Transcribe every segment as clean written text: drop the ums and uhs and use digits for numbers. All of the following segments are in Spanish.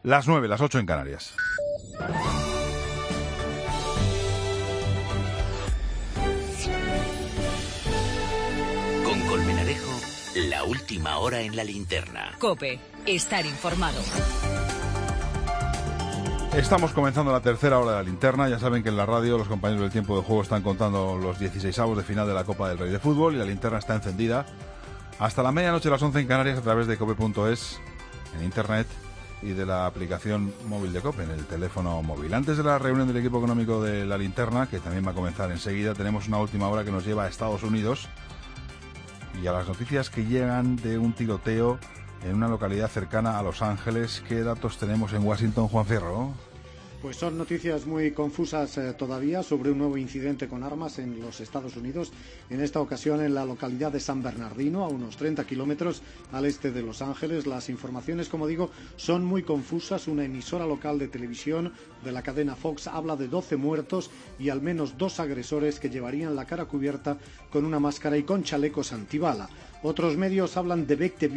Las 9, las 8 en Canarias. Con Colmenarejo, la última hora en la linterna. COPE, estar informado. Estamos comenzando la tercera hora de la linterna. Ya saben que en la radio los compañeros del tiempo de juego están contando los 16avos de final de la Copa del Rey de Fútbol y la linterna está encendida hasta la medianoche, las 11 en Canarias, a través de cope.es, en internet y de la aplicación móvil de COPE, en el teléfono móvil. Antes de la reunión del equipo económico de la linterna, que también va a comenzar enseguida, tenemos una última hora que nos lleva a Estados Unidos y a las noticias que llegan de un tiroteo en una localidad cercana a Los Ángeles. ¿Qué datos tenemos en Washington, Juan Fierro? Pues son noticias muy confusas todavía sobre un nuevo incidente con armas en los Estados Unidos, en esta ocasión en la localidad de San Bernardino, a unos 30 kilómetros al este de Los Ángeles. Las informaciones, como digo, son muy confusas. Una emisora local de televisión de la cadena Fox habla de 12 muertos y al menos 2 agresores que llevarían la cara cubierta con una máscara y con chalecos antibala. Otros medios hablan de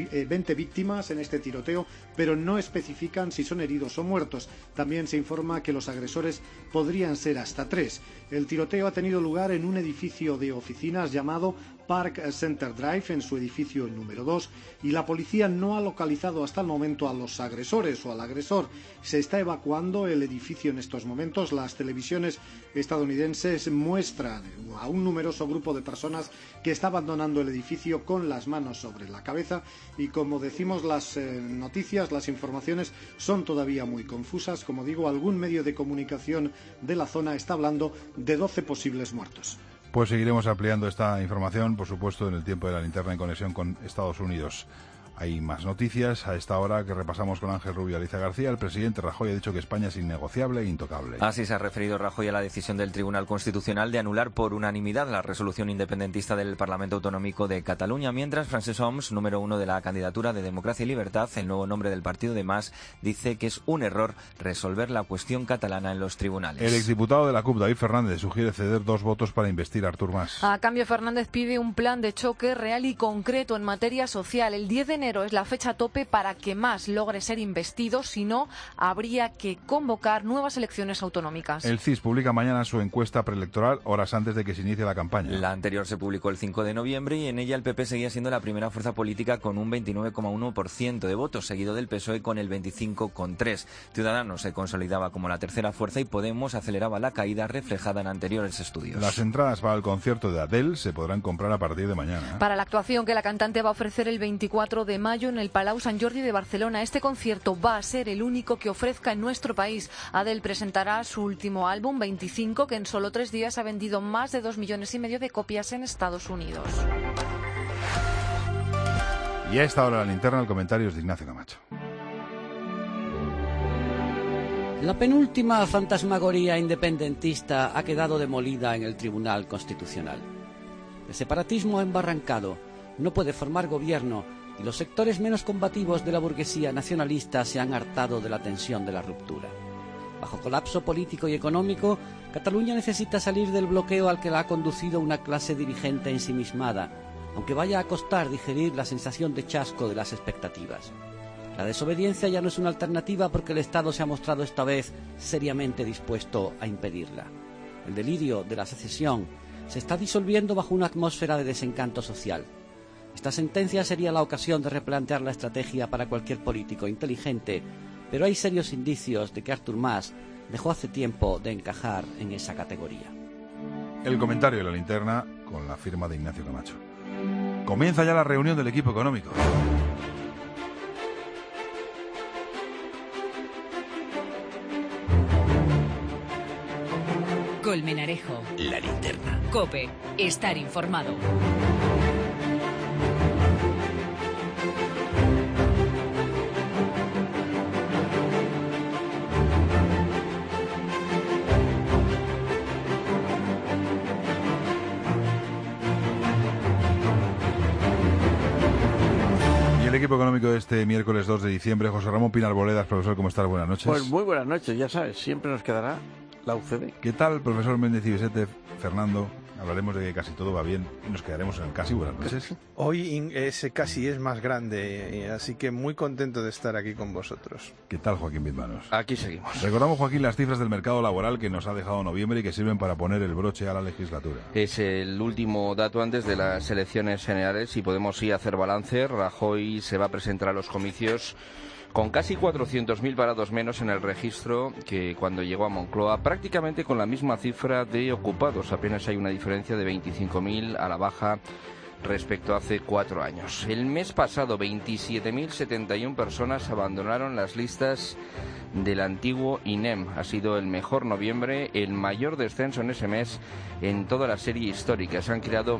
20 víctimas en este tiroteo, pero no especifican si son heridos o muertos. También se informa que los agresores podrían ser hasta 3. El tiroteo ha tenido lugar en un edificio de oficinas llamado Park Center Drive, en su edificio número 2, y la policía no ha localizado hasta el momento a los agresores o al agresor. Se está evacuando el edificio en estos momentos. Las televisiones estadounidenses muestran a un numeroso grupo de personas que está abandonando el edificio con las manos sobre la cabeza, y como decimos, las noticias, las informaciones son todavía muy confusas. Como digo, algún medio de comunicación de la zona está hablando de 12 posibles muertos. Pues seguiremos ampliando esta información, por supuesto, en el tiempo de la linterna en conexión con Estados Unidos. Hay más noticias a esta hora que repasamos con Ángel Rubio y Alicia García. El presidente Rajoy ha dicho que España es innegociable e intocable. Así se ha referido Rajoy a la decisión del Tribunal Constitucional de anular por unanimidad la resolución independentista del Parlamento Autonómico de Cataluña, mientras Francesc Homs, número 1 de la candidatura de Democracia y Libertad, el nuevo nombre del partido de Mas, dice que es un error resolver la cuestión catalana en los tribunales. El exdiputado de la CUP, David Fernández, sugiere ceder 2 votos para investir a Artur Mas. A cambio, Fernández pide un plan de choque real y concreto en materia social. El 10 de enero es la fecha tope para que Mas logre ser investido, si no, habría que convocar nuevas elecciones autonómicas. El CIS publica mañana su encuesta preelectoral, horas antes de que se inicie la campaña. La anterior se publicó el 5 de noviembre y en ella el PP seguía siendo la primera fuerza política con un 29,1% de votos, seguido del PSOE con el 25,3%. Ciudadanos se consolidaba como la tercera fuerza y Podemos aceleraba la caída reflejada en anteriores estudios. Las entradas para el concierto de Adele se podrán comprar a partir de mañana. Para la actuación que la cantante va a ofrecer el 24 de mayo en el Palau Sant Jordi de Barcelona, este concierto va a ser el único que ofrezca en nuestro país. Adele presentará su último álbum, 25, que en solo 3 días ha vendido más de 2,5 millones de copias en Estados Unidos. Y a esta hora la linterna, el comentario es de Ignacio Camacho. La penúltima fantasmagoría independentista ha quedado demolida en el Tribunal Constitucional. El separatismo ha embarrancado, no puede formar gobierno y los sectores menos combativos de la burguesía nacionalista se han hartado de la tensión de la ruptura. Bajo colapso político y económico, Cataluña necesita salir del bloqueo al que la ha conducido una clase dirigente ensimismada, aunque vaya a costar digerir la sensación de chasco de las expectativas. La desobediencia ya no es una alternativa porque el Estado se ha mostrado esta vez seriamente dispuesto a impedirla. El delirio de la secesión se está disolviendo bajo una atmósfera de desencanto social. Esta sentencia sería la ocasión de replantear la estrategia para cualquier político inteligente, pero hay serios indicios de que Artur Mas dejó hace tiempo de encajar en esa categoría. El comentario de la linterna con la firma de Ignacio Camacho. Comienza ya la reunión del equipo económico. Colmenarejo, la linterna. COPE, estar informado. El equipo económico de este miércoles 2 de diciembre, José Ramón Pinar Boledas. Profesor, ¿cómo estás? Buenas noches. Pues muy buenas noches, ya sabes, siempre nos quedará la UCD. ¿Qué tal, profesor Méndez y Vicente, Fernando, Hablaremos de que casi todo va bien y nos quedaremos en el casi. Buenas noches. Hoy ese casi es más grande, así que muy contento de estar aquí con vosotros. ¿Qué tal, Joaquín Bizmanos? Aquí seguimos. Recordamos, Joaquín, las cifras del mercado laboral que nos ha dejado noviembre y que sirven para poner el broche a la legislatura. Es el último dato antes de las elecciones generales y podemos sí hacer balance. Rajoy se va a presentar a los comicios con casi 400.000 parados menos en el registro que cuando llegó a Moncloa, prácticamente con la misma cifra de ocupados. Apenas hay una diferencia de 25.000 a la baja respecto a hace 4 años. El mes pasado, 27.071 personas abandonaron las listas del antiguo INEM. Ha sido el mejor noviembre, el mayor descenso en ese mes en toda la serie histórica. Se han creado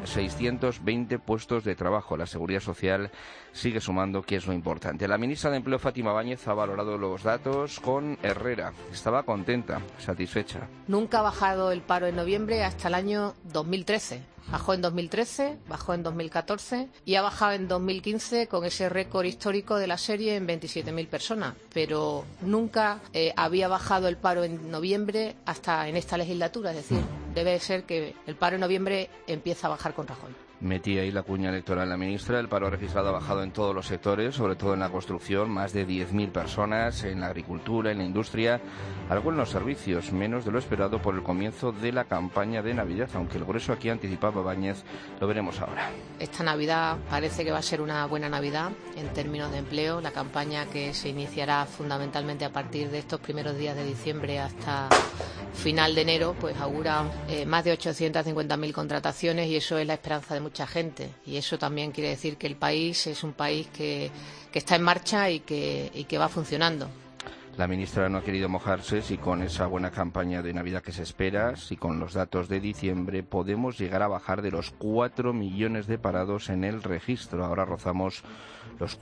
1.620 puestos de trabajo. La Seguridad Social sigue sumando, que es lo importante. La ministra de Empleo, Fátima Báñez, ha valorado los datos con Herrera. Estaba contenta, satisfecha. Nunca ha bajado el paro en noviembre hasta el año 2013. Bajó en 2013, bajó en 2014 y ha bajado en 2015 con ese récord histórico de la serie en 27.000 personas. Pero nunca había bajado el paro en noviembre hasta en esta legislatura. Es decir, debe ser que el paro en noviembre empieza a bajar con Rajoy. Metí ahí la cuña electoral la ministra. El paro registrado ha bajado en todos los sectores, sobre todo en la construcción, más de 10.000 personas, en la agricultura, en la industria, algo en los servicios, menos de lo esperado por el comienzo de la campaña de Navidad, aunque el grueso aquí anticipaba Báñez, lo veremos ahora. Esta Navidad parece que va a ser una buena Navidad en términos de empleo. La campaña que se iniciará fundamentalmente a partir de estos primeros días de diciembre hasta final de enero, pues augura más de 850.000 contrataciones y eso es la esperanza de mucha gente. Y eso también quiere decir que el país es un país que está en marcha y que va funcionando. La ministra no ha querido mojarse si con esa buena campaña de Navidad que se espera, si con los datos de diciembre podemos llegar a bajar de los 4 millones de parados en el registro. Ahora rozamos los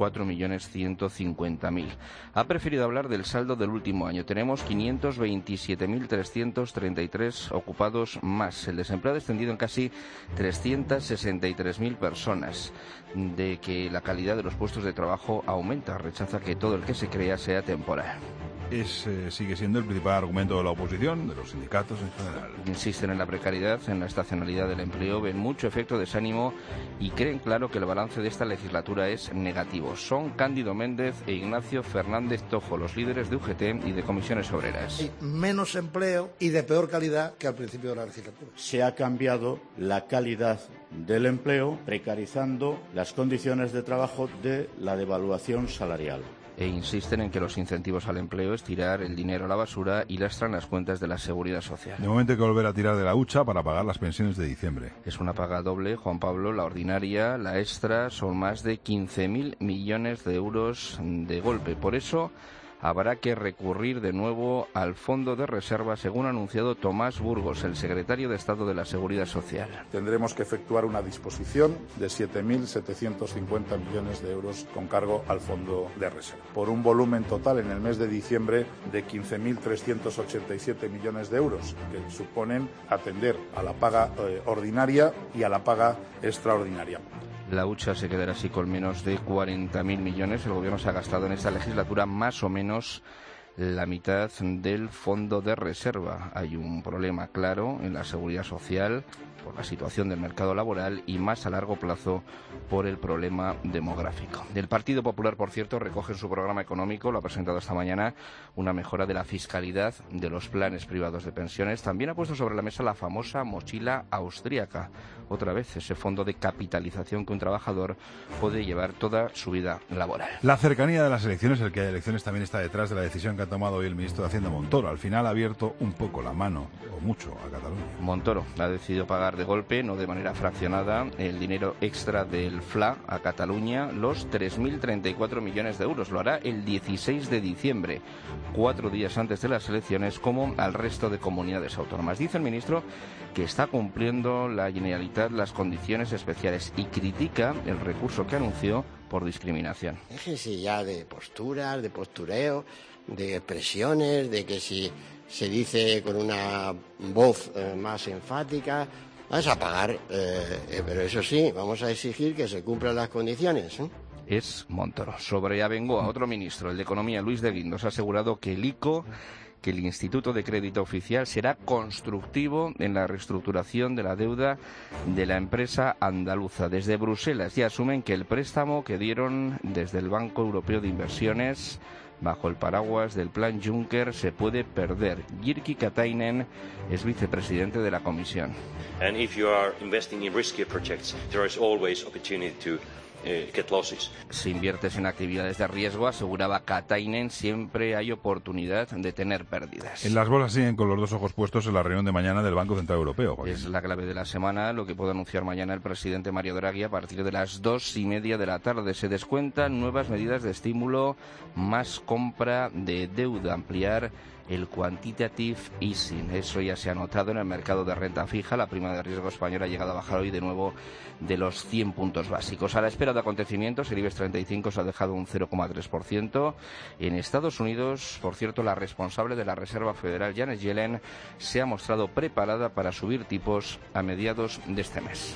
4.150.000. Ha preferido hablar del saldo del último año. Tenemos 527.333 ocupados más. El desempleo ha descendido en casi 363.000 personas. De que la calidad de los puestos de trabajo aumenta. Rechaza que todo el que se crea sea temporal. Sigue siendo el principal argumento de la oposición, de los sindicatos en general. Insisten en la precariedad, en la estacionalidad del empleo, ven mucho efecto desánimo y creen claro que el balance de esta legislatura es negativo. Son Cándido Méndez e Ignacio Fernández Tojo, los líderes de UGT y de Comisiones Obreras. Hay menos empleo y de peor calidad que al principio de la legislatura. Se ha cambiado la calidad del empleo, precarizando las condiciones de trabajo de la devaluación salarial. E insisten en que los incentivos al empleo es tirar el dinero a la basura y lastran las cuentas de la Seguridad Social. De momento hay que volver a tirar de la hucha para pagar las pensiones de diciembre. Es una paga doble, Juan Pablo, la ordinaria, la extra, son más de 15.000 millones de euros de golpe. Por eso habrá que recurrir de nuevo al Fondo de Reserva, según ha anunciado Tomás Burgos, el secretario de Estado de la Seguridad Social. Tendremos que efectuar una disposición de 7.750 millones de euros con cargo al Fondo de Reserva, por un volumen total en el mes de diciembre de 15.387 millones de euros, que suponen atender a la paga ordinaria y a la paga extraordinaria. La hucha se quedará así con menos de 40.000 millones. El Gobierno se ha gastado en esta legislatura más o menos la mitad del Fondo de Reserva. Hay un problema claro en la Seguridad Social por la situación del mercado laboral y más a largo plazo por el problema demográfico. El Partido Popular, por cierto, recoge en su programa económico, lo ha presentado esta mañana, una mejora de la fiscalidad de los planes privados de pensiones. También ha puesto sobre la mesa la famosa mochila austríaca. Otra vez, ese fondo de capitalización que un trabajador puede llevar toda su vida laboral. La cercanía de las elecciones, el que haya elecciones, también está detrás de la decisión que ha tomado hoy el ministro de Hacienda, Montoro. Al final ha abierto un poco la mano, o mucho, a Cataluña. Montoro ha decidido pagar de golpe, no de manera fraccionada, el dinero extra del FLA a Cataluña, los 3.034 millones de euros. Lo hará el 16 de diciembre, 4 días antes de las elecciones, como al resto de comunidades autónomas. Dice el ministro que está cumpliendo la Generalitat las condiciones especiales y critica el recurso que anunció por discriminación. Déjense ya de posturas, de postureo, de expresiones, de que si se dice con una voz más enfática, vamos a pagar, pero eso sí, vamos a exigir que se cumplan las condiciones. Es Montoro. Sobre Abengoa, otro ministro, el de Economía, Luis de Guindos, ha asegurado que el ICO que el Instituto de Crédito Oficial será constructivo en la reestructuración de la deuda de la empresa andaluza. Desde Bruselas ya asumen que el préstamo que dieron desde el Banco Europeo de Inversiones bajo el paraguas del Plan Juncker se puede perder. Jyrki Katainen es vicepresidente de la Comisión. And if you are investing in riskier projects, there is always opportunity to get losses. Si inviertes en actividades de riesgo, aseguraba Katainen, siempre hay oportunidad de tener pérdidas. En las bolsas siguen con los dos ojos puestos en la reunión de mañana del Banco Central Europeo, Joaquín. Es la clave de la semana, lo que puede anunciar mañana el presidente Mario Draghi a partir de las 2:30 de la tarde. Se descuentan nuevas medidas de estímulo, más compra de deuda, ampliar el quantitative easing. Eso ya se ha notado en el mercado de renta fija. La prima de riesgo española ha llegado a bajar hoy de nuevo de los 100 puntos básicos. A la espera de acontecimientos, el IBEX 35 se ha dejado un 0,3%. En Estados Unidos, por cierto, la responsable de la Reserva Federal, Janet Yellen, se ha mostrado preparada para subir tipos a mediados de este mes.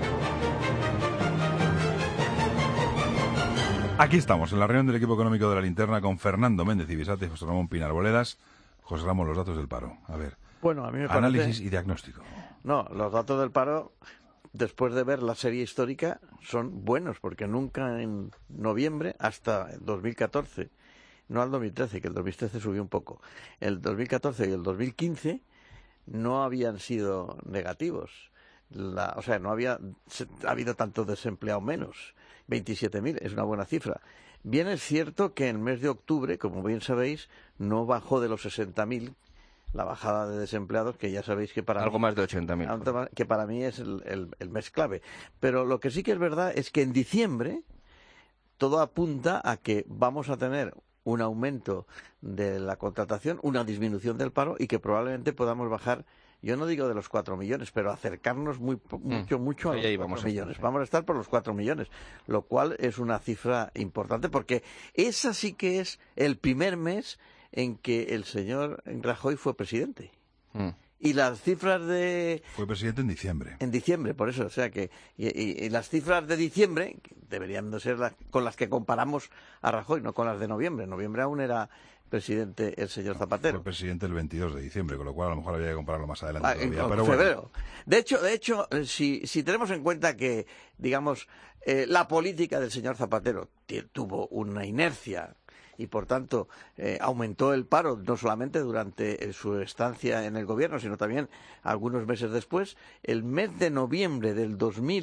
Aquí estamos, en la reunión del equipo económico de la Linterna con Fernando Méndez Ibisate y José Ramón Pinar Boledas. José Ramón, los datos del paro. A ver, bueno, a mí me parece... análisis y diagnóstico. No, los datos del paro, después de ver la serie histórica, son buenos, porque nunca en noviembre, hasta el 2014, no al 2013, que el 2013 subió un poco, el 2014 y el 2015 no habían sido negativos. O sea, no había ha habido tanto desempleado menos. 27.000 es una buena cifra. Bien es cierto que en el mes de octubre, como bien sabéis, no bajó de los 60.000 la bajada de desempleados, que ya sabéis que para algo más de 80.000. Que para mí es el mes clave. Pero lo que sí que es verdad es que en diciembre todo apunta a que vamos a tener un aumento de la contratación, una disminución del paro y que probablemente podamos bajar, yo no digo de los 4 millones, pero acercarnos mucho a los 4 millones. Vamos a estar por los 4 millones, lo cual es una cifra importante porque esa sí que es el primer mes en que el señor Rajoy fue presidente. Y las cifras de... Fue presidente en diciembre. En diciembre, por eso. O sea que... Y las cifras de diciembre deberían de ser con las que comparamos a Rajoy, no con las de noviembre. En noviembre aún era presidente el señor Zapatero. Fue presidente el 22 de diciembre, con lo cual a lo mejor habría que compararlo más adelante todavía. En pero febrero. Bueno. De hecho, si tenemos en cuenta que, digamos, la política del señor Zapatero tuvo una inercia y por tanto aumentó el paro no solamente durante su estancia en el gobierno, sino también algunos meses después. El mes de noviembre del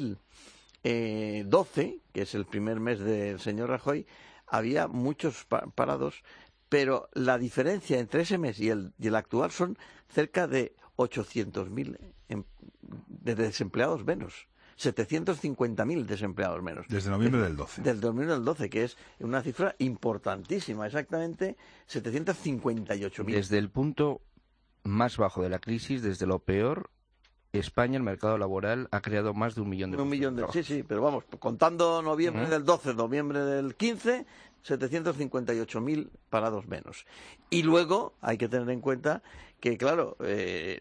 2012, que es el primer mes del señor Rajoy, había muchos parados, pero la diferencia entre ese mes y el actual son cerca de 800.000 de desempleados menos. 750.000 desempleados menos. Desde noviembre del 12. Desde noviembre del 12, que es una cifra importantísima, exactamente 758.000. Desde el punto más bajo de la crisis, desde lo peor, España, el mercado laboral, ha creado más de 1 millón de puestos. Sí, pero vamos, contando noviembre del 12, noviembre del 15, 758.000 parados menos. Y luego hay que tener en cuenta que, claro, es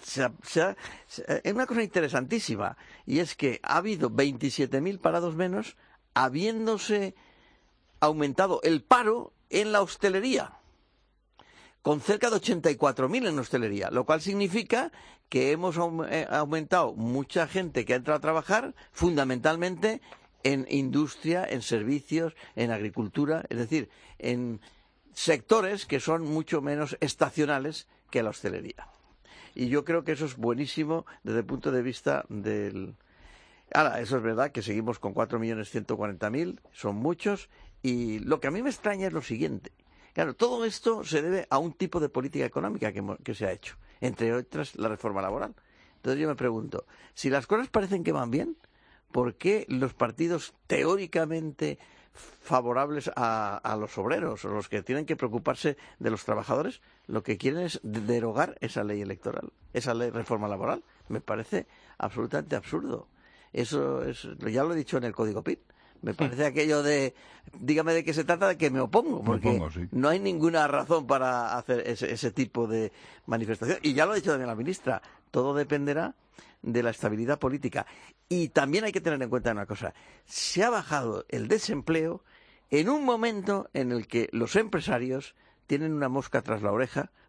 una cosa interesantísima, y es que ha habido 27.000 parados menos, habiéndose aumentado el paro en la hostelería, con cerca de 84.000 en hostelería, lo cual significa que hemos aumentado mucha gente que ha entrado a trabajar, fundamentalmente en industria, en servicios, en agricultura, es decir, en sectores que son mucho menos estacionales que la hostelería. Y yo creo que eso es buenísimo desde el punto de vista del... Ahora, eso es verdad que seguimos con 4.140.000, son muchos, y lo que a mí me extraña es lo siguiente. Claro, todo esto se debe a un tipo de política económica que se ha hecho, entre otras la reforma laboral. Entonces yo me pregunto, si las cosas parecen que van bien, ¿por qué los partidos teóricamente favorables a los obreros o los que tienen que preocuparse de los trabajadores, lo que quieren es derogar esa ley electoral, esa ley reforma laboral? Me parece absolutamente absurdo. Eso ya lo he dicho en el Código PIN. Me parece aquello de, dígame de qué se trata, de que me opongo, porque no hay ninguna razón para hacer ese tipo de manifestación. Y ya lo ha dicho también la ministra, todo dependerá de la estabilidad política. Y también hay que tener en cuenta una cosa, se ha bajado el desempleo en un momento en el que los empresarios tienen una mosca tras la oreja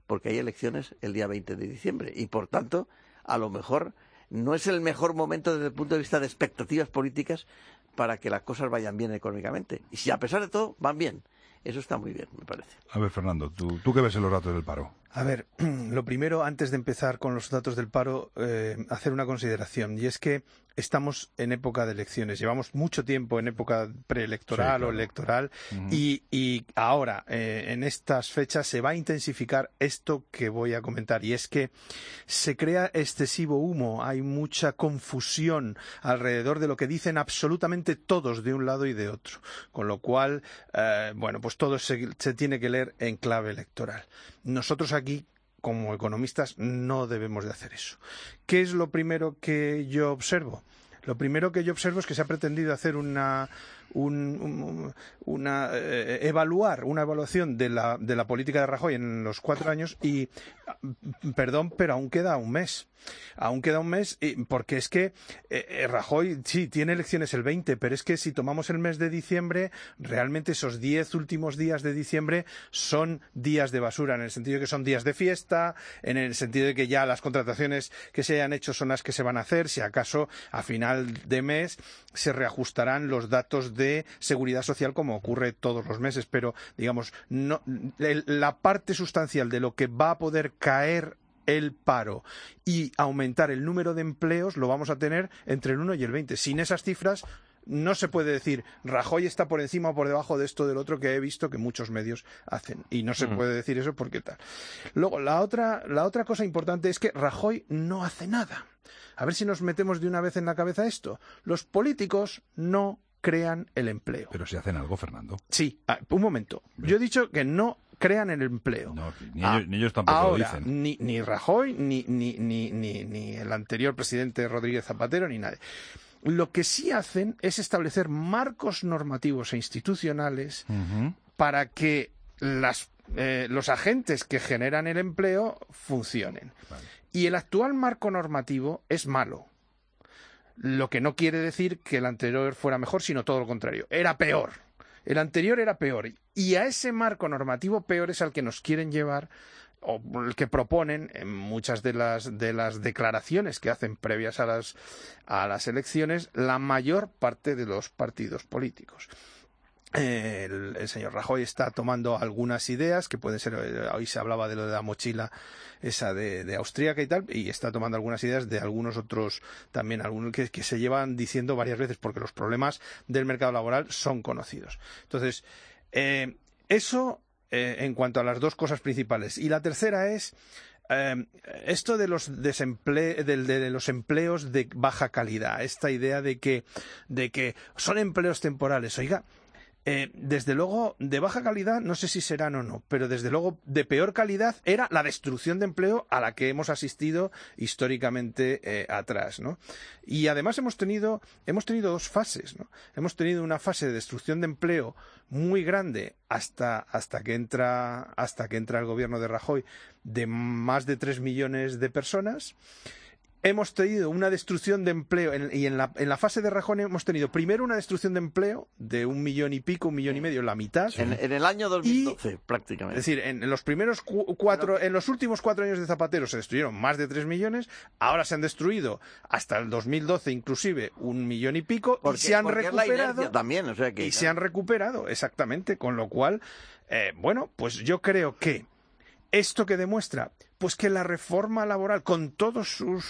porque hay elecciones el día 20 de diciembre y, por tanto, a lo mejor no es el mejor momento desde el punto de vista de expectativas políticas para que las cosas vayan bien económicamente. Y si a pesar de todo van bien, eso está muy bien, me parece. A ver, Fernando, ¿tú qué ves en los datos del paro? A ver, lo primero, antes de empezar con los datos del paro, hacer una consideración, y es que estamos en época de elecciones. Llevamos mucho tiempo en época preelectoral, sí, claro, o electoral, y ahora, en estas fechas, se va a intensificar esto que voy a comentar, y es que se crea excesivo humo, hay mucha confusión alrededor de lo que dicen absolutamente todos de un lado y de otro, con lo cual, bueno, pues todo se tiene que leer en clave electoral. Nosotros aquí, como economistas, no debemos de hacer eso. ¿Qué es lo primero que yo observo? Lo primero que yo observo es que se ha pretendido hacer una evaluación de la política de Rajoy en los 4 años y, perdón, pero aún queda un mes. Aún queda un mes, porque es que Rajoy sí tiene elecciones el 20, pero es que si tomamos el mes de diciembre, realmente esos 10 últimos días de diciembre son días de basura, en el sentido de que son días de fiesta, en el sentido de que ya las contrataciones que se hayan hecho son las que se van a hacer, si acaso a final de mes se reajustarán los datos de seguridad social como ocurre todos los meses, pero digamos, no, la parte sustancial de lo que va a poder caer el paro y aumentar el número de empleos lo vamos a tener entre el 1 y el 20. Sin esas cifras no se puede decir Rajoy está por encima o por debajo de esto del otro, que he visto que muchos medios hacen, y no se puede decir eso porque tal. Luego, la otra cosa importante es que Rajoy no hace nada. A ver si nos metemos de una vez en la cabeza esto. Los políticos no crean el empleo. Pero si hacen algo, Fernando. Sí, un momento. Yo he dicho que no crean el empleo. No, ni ellos tampoco ahora, lo dicen. Ni Rajoy, ni el anterior presidente Rodríguez Zapatero, ni nadie. Lo que sí hacen es establecer marcos normativos e institucionales para que los agentes que generan el empleo funcionen. Vale. Y el actual marco normativo es malo. Lo que no quiere decir que el anterior fuera mejor, sino todo lo contrario. Era peor. El anterior era peor. Y a ese marco normativo peor es al que nos quieren llevar, o el que proponen en muchas de las declaraciones que hacen previas a las elecciones la mayor parte de los partidos políticos. El señor Rajoy está tomando algunas ideas que pueden ser, hoy se hablaba de lo de la mochila esa de austríaca y tal, y está tomando algunas ideas de algunos otros también, algunos que se llevan diciendo varias veces, porque los problemas del mercado laboral son conocidos. Entonces, eso en cuanto a las dos cosas principales. Y la tercera es esto de los de los empleos de baja calidad, esta idea de que son empleos temporales. Oiga, desde luego, de baja calidad, no sé si serán o no, pero desde luego de peor calidad era la destrucción de empleo a la que hemos asistido históricamente atrás, ¿no? Y además hemos tenido dos fases, ¿no? Hemos tenido una fase de destrucción de empleo muy grande hasta que entra el gobierno de Rajoy, de más de 3 millones de personas. Hemos tenido una destrucción de empleo y en la fase de Rajoy hemos tenido primero una destrucción de empleo de 1 millón y pico, 1 millón y medio, la mitad. En el año 2012, prácticamente. Es decir, en los últimos 4 años de Zapatero se destruyeron más de 3 millones, ahora se han destruido hasta el 2012 inclusive 1 millón y pico, y se han recuperado también, o sea que, se han recuperado, exactamente, con lo cual, bueno, pues yo creo que esto que demuestra, pues que la reforma laboral, con todos sus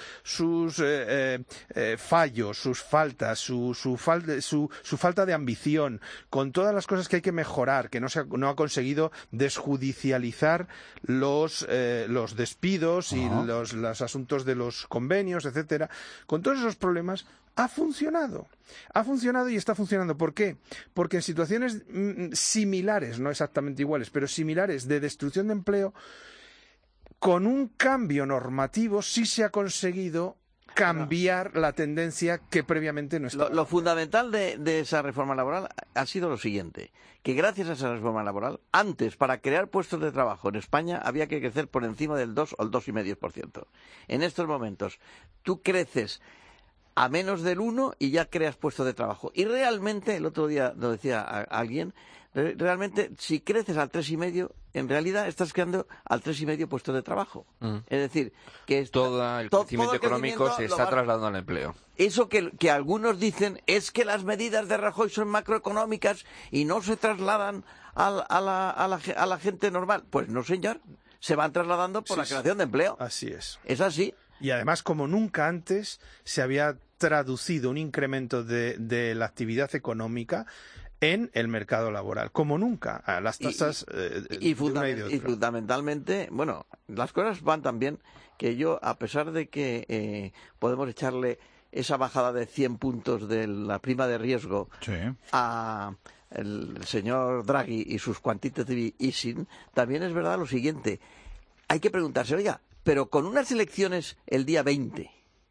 fallos, sus faltas, su falta de ambición, con todas las cosas que hay que mejorar, que no ha conseguido desjudicializar los despidos y los asuntos de los convenios, etcétera, con todos esos problemas, ha funcionado y está funcionando. ¿Por qué? Porque en situaciones similares, no exactamente iguales, pero similares de destrucción de empleo, con un cambio normativo sí se ha conseguido cambiar la tendencia que previamente no estaba. Lo fundamental de esa reforma laboral ha sido lo siguiente, que gracias a esa reforma laboral, antes, para crear puestos de trabajo en España, había que crecer por encima del 2 o el 2,5%. En estos momentos, tú creces a menos del 1 y ya creas puestos de trabajo. Y realmente, el otro día lo decía alguien, Realmente, si creces al 3,5, en realidad estás creando al 3,5 puestos de trabajo. Es decir, que todo el crecimiento económico se está trasladando al empleo. Eso que algunos dicen es que las medidas de Rajoy son macroeconómicas y no se trasladan a la gente normal. Pues no, señor. Se van trasladando por la creación de empleo. Así es. Es así. Y además, como nunca antes se había traducido un incremento de la actividad económica en el mercado laboral, como nunca, a las tasas y fundamentalmente, bueno, las cosas van tan bien que yo, a pesar de que podemos echarle esa bajada de 100 puntos de la prima de riesgo a el señor Draghi y sus quantitative easing, también es verdad lo siguiente, hay que preguntarse, oiga, pero con unas elecciones el día 20,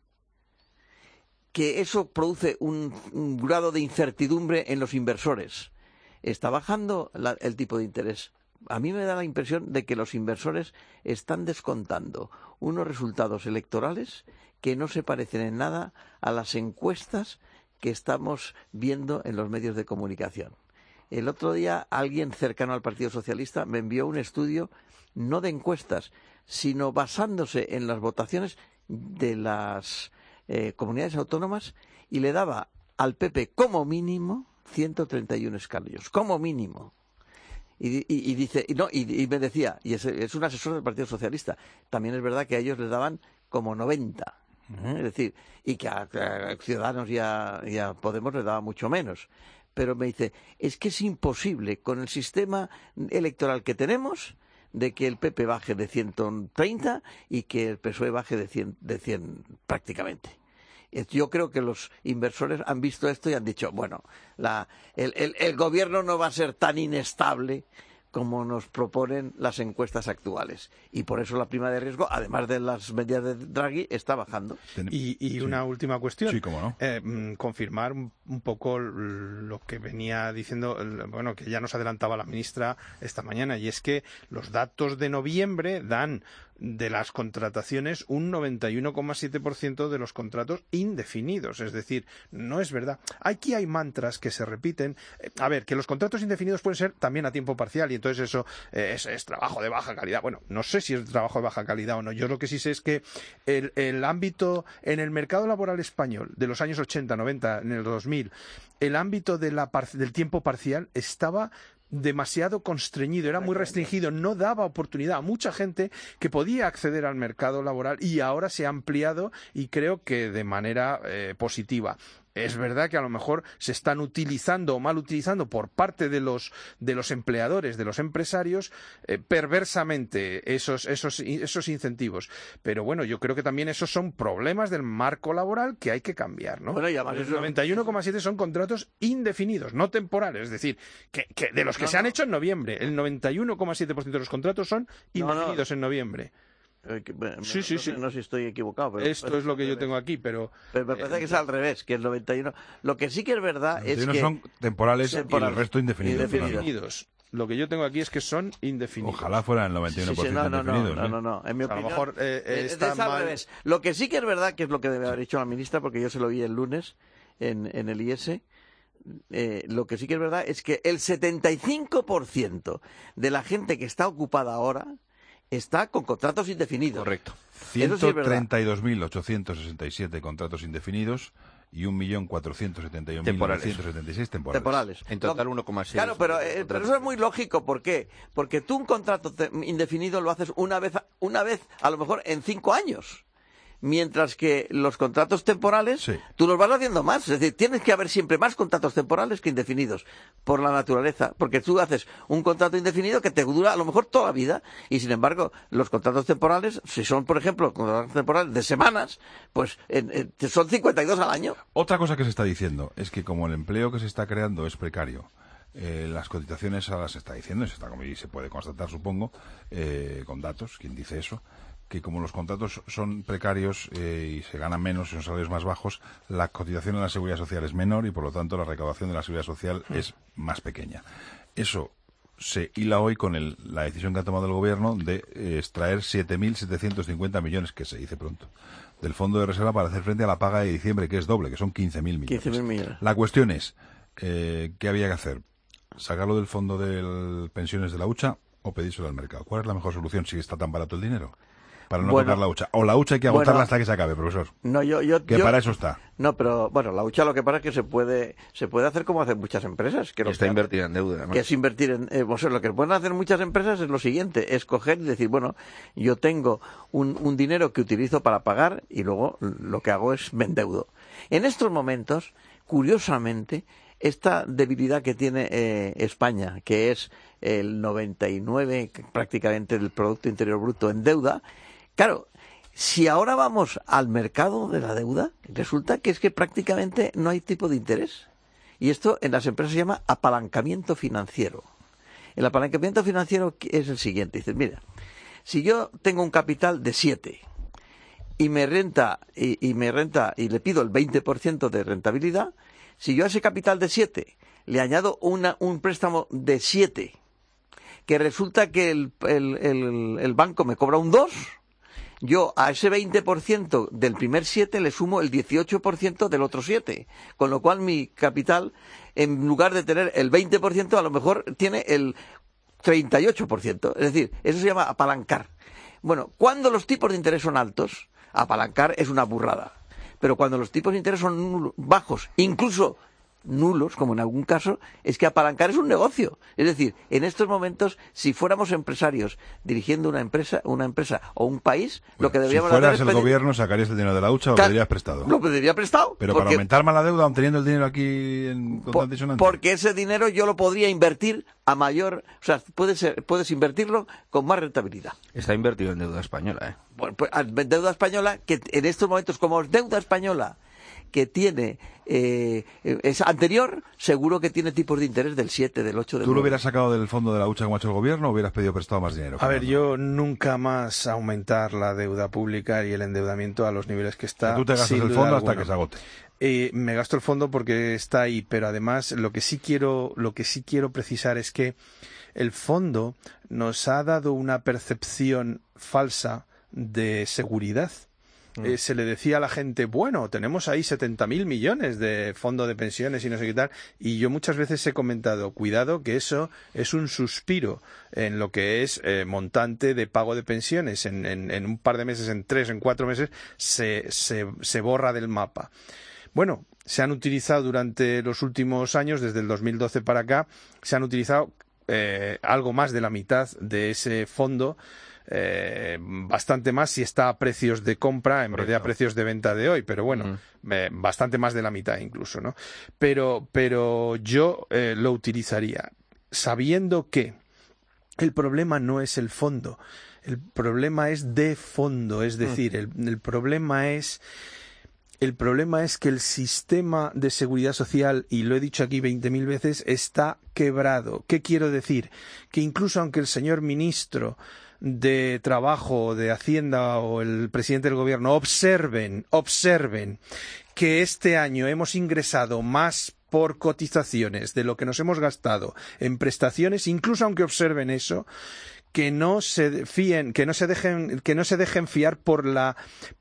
que eso produce un grado de incertidumbre en los inversores. Está bajando el tipo de interés. A mí me da la impresión de que los inversores están descontando unos resultados electorales que no se parecen en nada a las encuestas que estamos viendo en los medios de comunicación. El otro día alguien cercano al Partido Socialista me envió un estudio, no de encuestas, sino basándose en las votaciones de las comunidades autónomas, y le daba al PP como mínimo 131 escaños, como mínimo. Y me decía, y es un asesor del Partido Socialista, también es verdad que a ellos les daban como 90. Es decir, y que a Ciudadanos y a Podemos les daba mucho menos. Pero me dice, es que es imposible con el sistema electoral que tenemos de que el PP baje de 130 y que el PSOE baje de 100 prácticamente. Yo creo que los inversores han visto esto y han dicho, bueno, el gobierno no va a ser tan inestable como nos proponen las encuestas actuales. Y por eso la prima de riesgo, además de las medidas de Draghi, está bajando. Y una última cuestión. Sí, cómo no. Confirmar un poco lo que venía diciendo, bueno, que ya nos adelantaba la ministra esta mañana, y es que los datos de noviembre dan de las contrataciones un 91,7% de los contratos indefinidos. Es decir, no es verdad. Aquí hay mantras que se repiten. A ver, que los contratos indefinidos pueden ser también a tiempo parcial y entonces eso es trabajo de baja calidad. Bueno, no sé si es trabajo de baja calidad o no. Yo lo que sí sé es que el ámbito en el mercado laboral español de los años 80, 90, en el 2000, el ámbito del tiempo parcial estaba demasiado constreñido, era muy restringido, no daba oportunidad a mucha gente que podía acceder al mercado laboral, y ahora se ha ampliado y creo que de manera positiva. Es verdad que a lo mejor se están utilizando o mal utilizando por parte de los empleadores, de los empresarios, perversamente esos incentivos. Pero bueno, yo creo que también esos son problemas del marco laboral que hay que cambiar, ¿no? Bueno, y además el 91,7 son contratos indefinidos, no temporales. Es decir, que de los que se han hecho en noviembre, el 91,7% de los contratos son indefinidos en noviembre. Sí. No sé si estoy equivocado. Pero esto es lo que yo tengo aquí, pero me parece que es al revés, que el 91. Lo que sí que es verdad es que son temporales y el resto indefinidos. Lo que yo tengo aquí es que son indefinidos. Ojalá fueran el 91% indefinidos. No. En mi opinión, a lo mejor está al mal. revés. Lo que sí que es verdad, que es lo que debe haber dicho la ministra, porque yo se lo vi el lunes en el IS. Lo que sí que es verdad es que el 75% de la gente que está ocupada ahora está con contratos indefinidos. Correcto. 132.867 contratos indefinidos y 1.471.976 temporales. En total 1,6. Claro, pero eso es muy lógico. ¿Por qué? Porque tú un contrato indefinido lo haces una vez a lo mejor en 5 años. Mientras que los contratos temporales, tú los vas haciendo más. Es decir, tienes que haber siempre más contratos temporales que indefinidos, por la naturaleza. Porque tú haces un contrato indefinido que te dura a lo mejor toda la vida. Y sin embargo, los contratos temporales, si son, por ejemplo, contratos temporales de semanas, pues son 52 al año. Otra cosa que se está diciendo es que como el empleo que se está creando es precario, las cotizaciones ahora se está diciendo, y se puede constatar, supongo, con datos, ¿quién dice eso?, que como los contratos son precarios y se ganan menos y son salarios más bajos, la cotización en la Seguridad Social es menor y por lo tanto la recaudación de la Seguridad Social es más pequeña. Eso se hila hoy con la decisión que ha tomado el Gobierno de extraer 7.750 millones, que se dice pronto, del Fondo de Reserva para hacer frente a la paga de diciembre, que es doble, que son 15.000 millones. 15.000 millones. La cuestión es, ¿qué había que hacer? ¿Sacarlo del fondo de pensiones de la hucha o pedírselo al mercado? ¿Cuál es la mejor solución si está tan barato el dinero? Para no tocar la hucha. O la hucha hay que agotarla hasta que se acabe, profesor. No, para eso está. No, pero bueno, la hucha lo que pasa es que se puede hacer como hacen muchas empresas. Que está invertida en deuda, ¿no? Que es invertir en... lo que pueden hacer muchas empresas es lo siguiente, es coger y decir, bueno, yo tengo un dinero que utilizo para pagar y luego lo que hago es me endeudo. En estos momentos, curiosamente, esta debilidad que tiene España, que es el 99 prácticamente del Producto Interior Bruto en deuda, claro, si ahora vamos al mercado de la deuda, resulta que es que prácticamente no hay tipo de interés. Y esto en las empresas se llama apalancamiento financiero. El apalancamiento financiero es el siguiente. Dices, mira, si yo tengo un capital de 7 y me renta y le pido el 20% de rentabilidad, si yo a ese capital de 7 le añado un préstamo de 7, que resulta que el banco me cobra un 2, yo a ese 20% del primer 7 le sumo el 18% del otro 7, con lo cual mi capital, en lugar de tener el 20%, a lo mejor tiene el 38%. Es decir, eso se llama apalancar. Bueno, cuando los tipos de interés son altos, apalancar es una burrada. Pero cuando los tipos de interés son bajos, incluso nulos, como en algún caso, es que apalancar es un negocio. Es decir, en estos momentos, si fuéramos empresarios dirigiendo una empresa o un país, lo que deberíamos hacer es... Si fueras el gobierno, ¿sacarías el dinero de la hucha o lo pedirías prestado? Lo pediría prestado. Pero para aumentar más la deuda, aun teniendo el dinero aquí en constante disonante. Porque ese dinero yo lo podría invertir a mayor... O sea, puedes invertirlo con más rentabilidad. Está invertido en deuda española, ¿eh? Bueno, pues deuda española, que en estos momentos, como es deuda española que tiene es anterior, seguro que tiene tipos de interés del 7, del 8, del 9. ¿Tú lo hubieras sacado del fondo de la hucha como ha hecho el gobierno o hubieras pedido prestado más dinero? A ver, yo nunca más aumentar la deuda pública y el endeudamiento a los niveles que está. Tú te gastas el fondo hasta que se agote. Me gasto el fondo porque está ahí, pero además lo que sí quiero precisar es que el fondo nos ha dado una percepción falsa de seguridad. Se le decía a la gente, bueno, tenemos ahí 70.000 millones de fondo de pensiones y no sé qué tal, y yo muchas veces he comentado, cuidado que eso es un suspiro en lo que es montante de pago de pensiones. En un par de meses, en 3, en 4 meses, se borra del mapa. Bueno, se han utilizado durante los últimos años, desde el 2012 para acá, se han utilizado algo más de la mitad de ese fondo, bastante más si está a precios de compra en vez de a precios de venta de hoy, pero bueno, bastante más de la mitad incluso, ¿no? Pero yo lo utilizaría sabiendo que el problema no es el fondo, el problema es de fondo, es decir, el problema es que el sistema de seguridad social, y lo he dicho aquí 20.000 veces, está quebrado. ¿Qué quiero decir? Que incluso aunque el señor ministro de Trabajo, de Hacienda o el presidente del Gobierno observen que este año hemos ingresado más por cotizaciones de lo que nos hemos gastado en prestaciones, incluso aunque observen eso, que no se fíen, que no se dejen fiar por las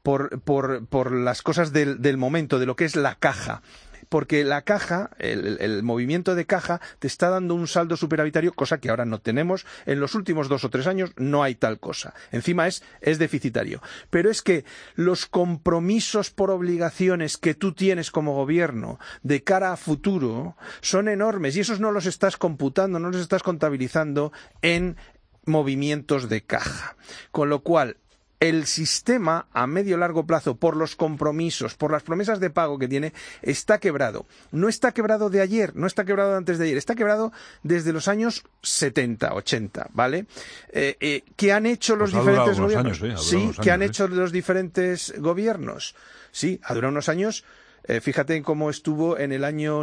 cosas del momento, de lo que es la caja. Porque la caja, el movimiento de caja, te está dando un saldo superavitario, cosa que ahora no tenemos. En los últimos 2 o 3 años no hay tal cosa. Encima es deficitario. Pero es que los compromisos por obligaciones que tú tienes como gobierno de cara a futuro son enormes y esos no los estás computando, no los estás contabilizando en movimientos de caja. Con lo cual, el sistema a medio largo plazo, por los compromisos, por las promesas de pago que tiene, está quebrado. No está quebrado de ayer, no está quebrado de antes de ayer, está quebrado desde los años 70, 80, ¿vale? ¿Qué han hecho los diferentes gobiernos? ¿Qué han hecho los diferentes gobiernos? Sí, ha durado unos años. Fíjate cómo estuvo en el año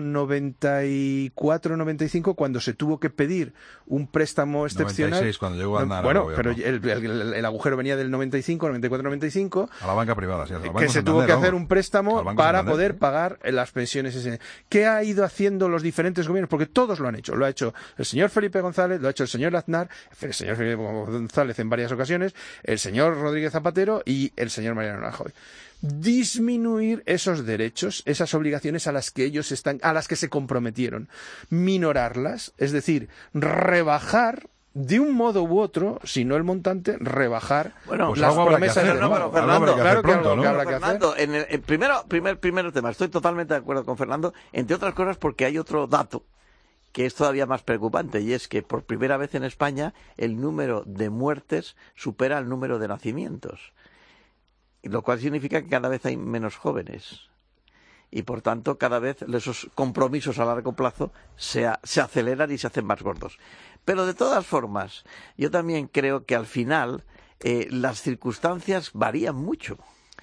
94-95 cuando se tuvo que pedir un préstamo excepcional. 96 cuando llegó a andar. Bueno, pero el agujero venía del 95, 94-95. A la banca privada, sí. Que se tuvo que hacer un préstamo para poder pagar las pensiones. ¿Qué ha ido haciendo los diferentes gobiernos? Porque todos lo han hecho. Lo ha hecho el señor Felipe González, lo ha hecho el señor Aznar, el señor Felipe González en varias ocasiones, el señor Rodríguez Zapatero y el señor Mariano Rajoy. disminuir esos derechos, esas obligaciones a las que se comprometieron, minorarlas, es decir, rebajar de un modo u otro, si no el montante, rebajar las promesas de Fernando, claro que habrá que hacer. En el primer tema, estoy totalmente de acuerdo con Fernando, entre otras cosas porque hay otro dato que es todavía más preocupante, y es que por primera vez en España el número de muertes supera el número de nacimientos, lo cual significa que cada vez hay menos jóvenes. Y por tanto cada vez esos compromisos a largo plazo se aceleran y se hacen más gordos. Pero de todas formas, yo también creo que al final las circunstancias varían mucho.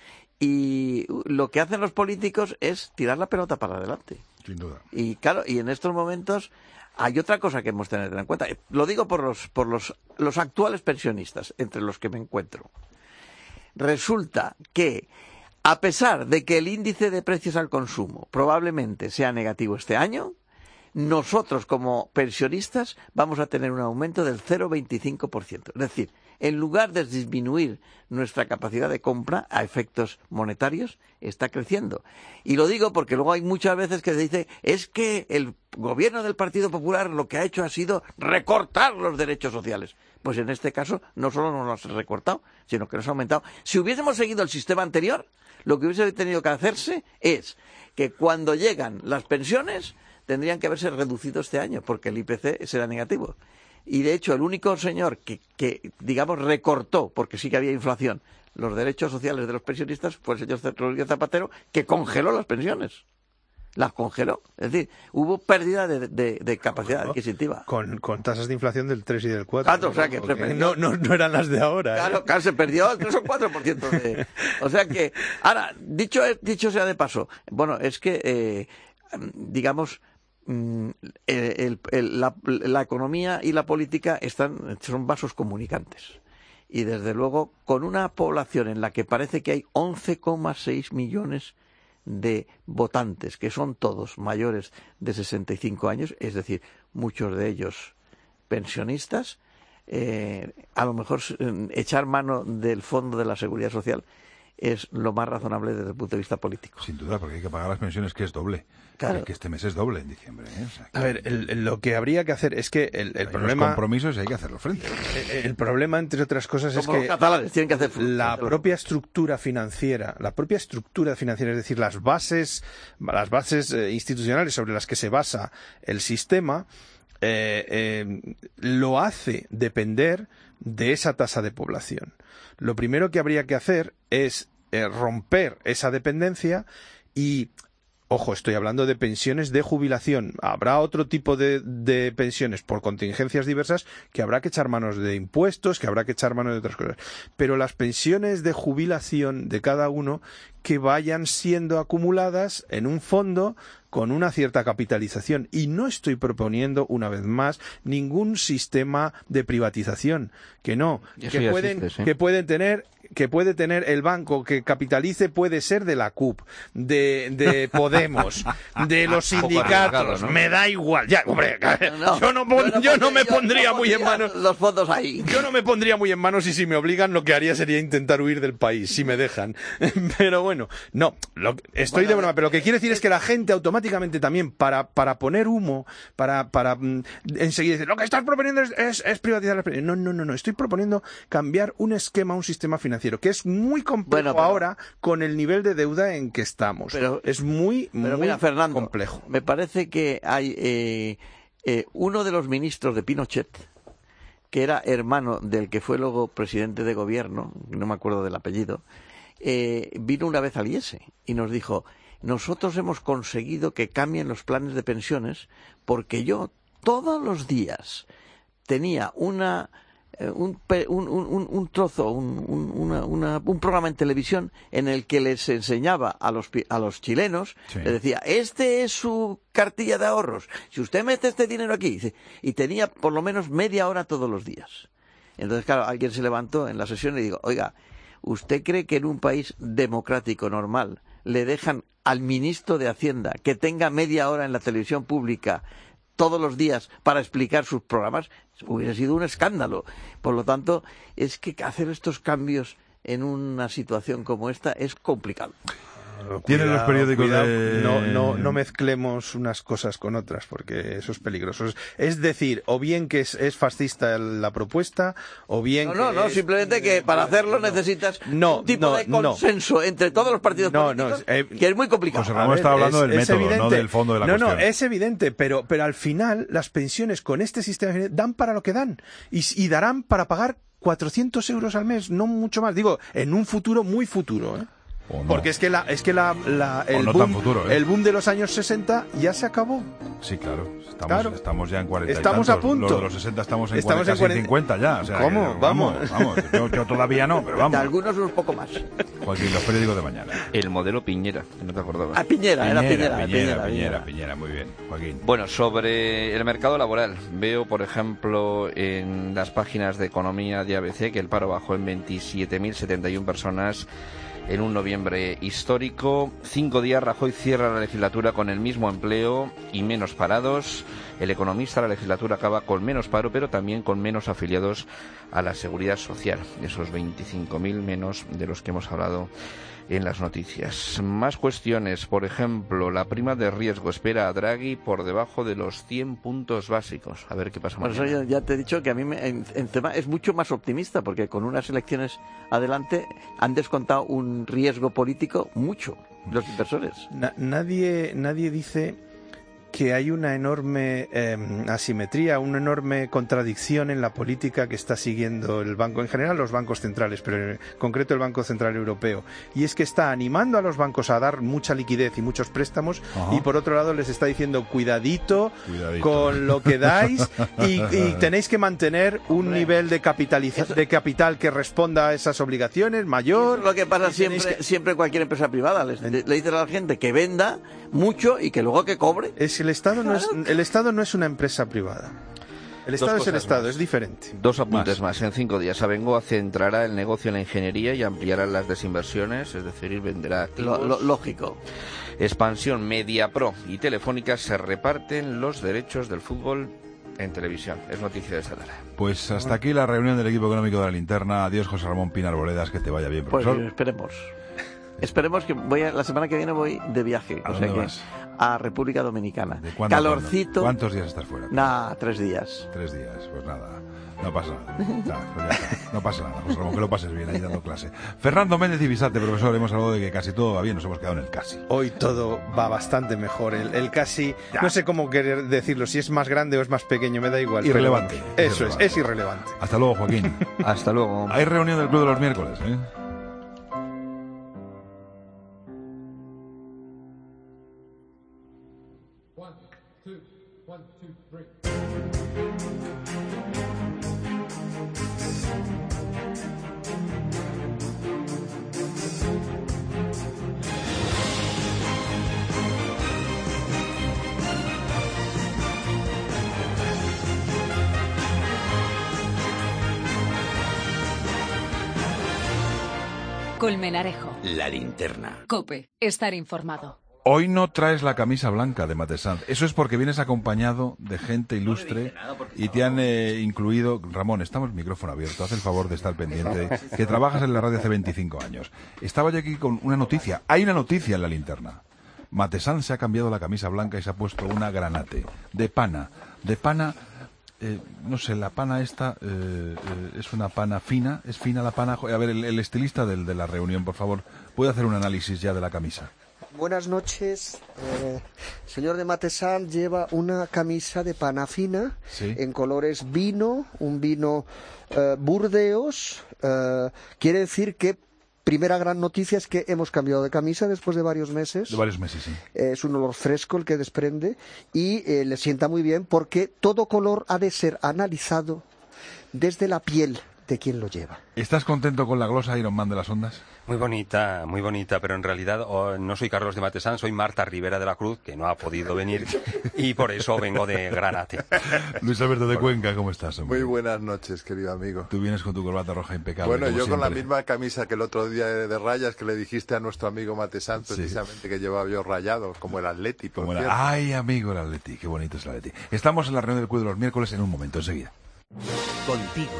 Y lo que hacen los políticos es tirar la pelota para adelante. Sin duda. Y claro, y en estos momentos hay otra cosa que hemos de tener en cuenta. Lo digo por los actuales pensionistas, entre los que me encuentro. Resulta que, a pesar de que el índice de precios al consumo probablemente sea negativo este año, nosotros como pensionistas vamos a tener un aumento del 0,25%. Es decir, en lugar de disminuir nuestra capacidad de compra a efectos monetarios, está creciendo. Y lo digo porque luego hay muchas veces que se dice, es que el gobierno del Partido Popular lo que ha hecho ha sido recortar los derechos sociales. Pues en este caso no solo nos los ha recortado, sino que nos ha aumentado. Si hubiésemos seguido el sistema anterior, lo que hubiese tenido que hacerse es que cuando llegan las pensiones tendrían que haberse reducido este año, porque el IPC será negativo. Y de hecho el único señor que digamos recortó, porque sí que había inflación, los derechos sociales de los pensionistas fue el señor Rodríguez Zapatero, que congeló las pensiones. Las congeló. Es decir, hubo pérdida de capacidad adquisitiva. Con tasas de inflación del 3 y del 4. Claro, o sea que se perdió. No eran las de ahora. Claro, se perdió el 3 o 4%. O sea que, ahora, dicho sea de paso, bueno, es que, digamos, la economía y la política son vasos comunicantes. Y desde luego, con una población en la que parece que hay 11,6 millones de votantes, que son todos mayores de 65 años, es decir, muchos de ellos pensionistas, a lo mejor echar mano del Fondo de la Seguridad Social es lo más razonable desde el punto de vista político. Sin duda, porque hay que pagar las pensiones, que es doble. Claro. Que este mes es doble en diciembre. O sea, a ver, lo que habría que hacer es que el problema... Los compromisos hay que hacerlo frente. El problema, entre otras cosas, es que los catalanes tienen que hacer la propia estructura financiera, es decir, las bases institucionales sobre las que se basa el sistema, lo hace depender de esa tasa de población. Lo primero que habría que hacer es romper esa dependencia y, ojo, estoy hablando de pensiones de jubilación. Habrá otro tipo de pensiones por contingencias diversas que habrá que echar manos de impuestos, que habrá que echar manos de otras cosas. Pero las pensiones de jubilación de cada uno que vayan siendo acumuladas en un fondo con una cierta capitalización. Y no estoy proponiendo, una vez más, ningún sistema de privatización. Que no. Que puede tener el banco que capitalice, puede ser de la CUP, de Podemos, de los sindicatos, ¿no? Me da igual. Ya, hombre, yo no me pondría muy en manos los fondos ahí. Yo no me pondría muy en manos, y si me obligan lo que haría sería intentar huir del país, si me dejan. Pero bueno, no, estoy de broma, pero lo que quiero decir es que la gente automáticamente también para poner humo, para enseguida decir, lo que estás proponiendo es privatizar las pensiones. No, estoy proponiendo cambiar un esquema, un sistema financiero, que es muy complejo ahora con el nivel de deuda en que estamos. Es muy mira, Fernando, complejo. Me parece que hay uno de los ministros de Pinochet, que era hermano del que fue luego presidente de gobierno, no me acuerdo del apellido, vino una vez al IES y nos dijo, nosotros hemos conseguido que cambien los planes de pensiones porque yo todos los días tenía un trozo, un programa en televisión en el que les enseñaba a los chilenos, sí. Les decía, este es su cartilla de ahorros, si usted mete este dinero aquí, y tenía por lo menos media hora todos los días. Entonces, claro, alguien se levantó en la sesión y dijo, oiga, ¿usted cree que en un país democrático normal le dejan al ministro de Hacienda que tenga media hora en la televisión pública todos los días para explicar sus programas? Hubiera sido un escándalo. Por lo tanto, es que hacer estos cambios en una situación como esta es complicado. Tienen los periódicos de... No mezclemos unas cosas con otras, porque eso es peligroso. Es decir, o bien que es fascista la propuesta, o bien No, simplemente que para hacerlo necesitas un tipo de consenso entre todos los partidos políticos, que es muy complicado. José Ramón está hablando del método, evidente, no del fondo de la cuestión. No, es evidente, pero al final las pensiones con este sistema dan para lo que dan, y darán para pagar 400 euros al mes, no mucho más. Digo, en un futuro muy futuro, ¿eh? No. Porque es que el boom de los años 60 ya se acabó. Sí, claro. Estamos ya en 40 Estamos y tantos. a punto. Los de los 60 estamos en 50 ya. O sea, ¿cómo? Vamos. Yo todavía no, pero vamos. De algunos un poco más. Joaquín, los periódicos de mañana. El modelo Piñera, que no te acordabas. Piñera, muy bien. Joaquín. Bueno, sobre el mercado laboral, veo, por ejemplo, en las páginas de economía de ABC que el paro bajó en 27.071 personas en un noviembre histórico. 5 días Rajoy cierra la legislatura con el mismo empleo y menos parados. El Economista, la legislatura acaba con menos paro, pero también con menos afiliados a la Seguridad Social. Esos 25.000 menos de los que hemos hablado en las noticias. Más cuestiones, por ejemplo, la prima de riesgo espera a Draghi por debajo de los 100 puntos básicos. A ver qué pasa mañana. Eso ya te he dicho que a mí en tema es mucho más optimista, porque con unas elecciones adelante han descontado un riesgo político mucho los inversores. Nadie dice que hay una enorme asimetría, una enorme contradicción en la política que está siguiendo el banco, en general los bancos centrales, pero en concreto el Banco Central Europeo. Y es que está animando a los bancos a dar mucha liquidez y muchos préstamos, y por otro lado les está diciendo cuidadito con lo que dais y tenéis que mantener un nivel de capital que responda a esas obligaciones mayor. Lo que pasa siempre cualquier empresa privada le dice a la gente que venda mucho y que luego que cobre. El Estado no es una empresa privada. El Estado es el Estado, es diferente. 2 apuntes más. En 5 días Abengoa centrará el negocio en la ingeniería y ampliará las desinversiones, es decir, venderá activos. Lógico. Expansión, MediaPro y Telefónica se reparten los derechos del fútbol en televisión. Es noticia de esta tarde. Pues hasta aquí la reunión del equipo económico de la Linterna. Adiós, José Ramón Pina Arboledas, que te vaya bien, profesor. Pues esperemos que la semana que viene voy de viaje. ¿A dónde vas? A República Dominicana. ¿De cuándo, calorcito. ¿Cuántos días estás fuera? 3 días. 3 días, pues nada. No pasa nada. No pasa nada, José Ramón, que lo pases bien ahí dando clase. Fernando Méndez y Bisate, profesor, hemos hablado de que casi todo va bien, nos hemos quedado en el casi. Hoy todo va bastante mejor. El casi, no sé cómo querer decirlo, si es más grande o es más pequeño, me da igual. Irrelevante. Eso es irrelevante. Hasta luego, Joaquín. Hasta luego. Hay reunión del Club de los miércoles, ¿eh? Colmenarejo. La Linterna. COPE. Estar informado. Hoy no traes la camisa blanca de Matesanz. Eso es porque vienes acompañado de gente ilustre y te han incluido... Ramón, estamos el micrófono abierto, haz el favor de estar pendiente, que trabajas en la radio hace 25 años. Estaba yo aquí con una noticia. Hay una noticia en la Linterna. Matesanz se ha cambiado la camisa blanca y se ha puesto una granate de pana. No sé, la pana esta es una pana fina. ¿Es fina la pana? A ver, el estilista de la reunión, por favor, ¿puede hacer un análisis ya de la camisa? Buenas noches. Señor de Matesanz lleva una camisa de pana fina, ¿sí?, en colores vino, un vino Burdeos. Quiere decir que primera gran noticia es que hemos cambiado de camisa después de varios meses. De varios meses, sí. Es un olor fresco el que desprende y le sienta muy bien porque todo color ha de ser analizado desde la piel de quien lo lleva. ¿Estás contento con la glosa Iron Man de las ondas? Muy bonita, pero en realidad no soy Carlos de Matesanz, soy Marta Rivera de la Cruz, que no ha podido venir y por eso vengo de granate. Luis Alberto de Cuenca, ¿cómo estás, hombre? Muy buenas noches, querido amigo. Tú vienes con tu corbata roja impecable. Bueno, yo siempre. con la misma camisa que el otro día de rayas que le dijiste a nuestro amigo Matesanz, precisamente, sí, que llevaba yo rayado, como el Atleti, por cierto. Ay, amigo, el Atleti, qué bonito es el Atleti. Estamos en la reunión del Club de los miércoles en un momento, enseguida. Contigo,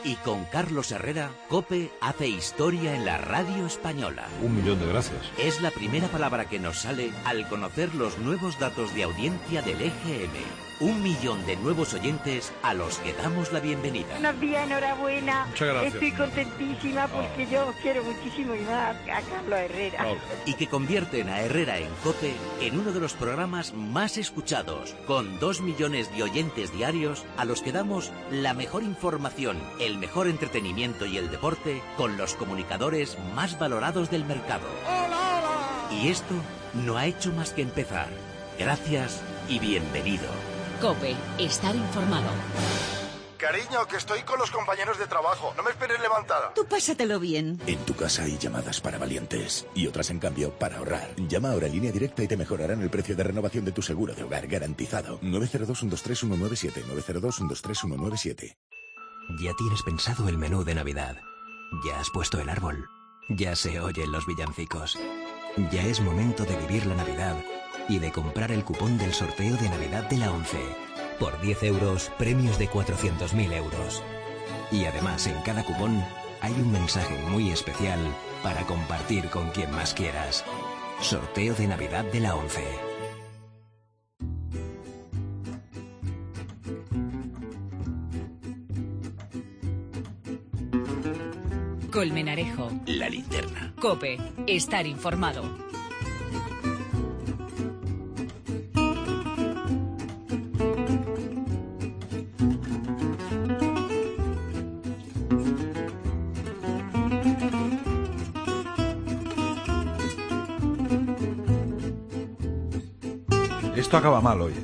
Y con Carlos Herrera, COPE hace historia en la radio española. 1 millón de gracias. Es la primera palabra que nos sale al conocer los nuevos datos de audiencia del EGM. 1 millón de nuevos oyentes a los que damos la bienvenida. Buenos días, enhorabuena. Muchas gracias. Estoy contentísima porque yo quiero muchísimo y más a Carlos Herrera. Y que convierten a Herrera en COPE en uno de los programas más escuchados, con 2 millones de oyentes diarios a los que damos la mejor información, el mejor entretenimiento y el deporte con los comunicadores más valorados del mercado. Y esto no ha hecho más que empezar. Gracias y bienvenido. COPE, estar informado. Cariño, que estoy con los compañeros de trabajo. No me esperes levantada. Tú pásatelo bien. En tu casa hay llamadas para valientes y otras, en cambio, para ahorrar. Llama ahora en Línea Directa y te mejorarán el precio de renovación de tu seguro de hogar garantizado. 902-123-197. 902-123-197. Ya tienes pensado el menú de Navidad. Ya has puesto el árbol. Ya se oyen los villancicos. Ya es momento de vivir la Navidad y de comprar el cupón del sorteo de Navidad de la ONCE. Por 10 euros, premios de 400.000 euros. Y además, en cada cupón hay un mensaje muy especial para compartir con quien más quieras. Sorteo de Navidad de la ONCE. Colmenarejo. La linterna. COPE, estar informado. Esto acaba mal hoy,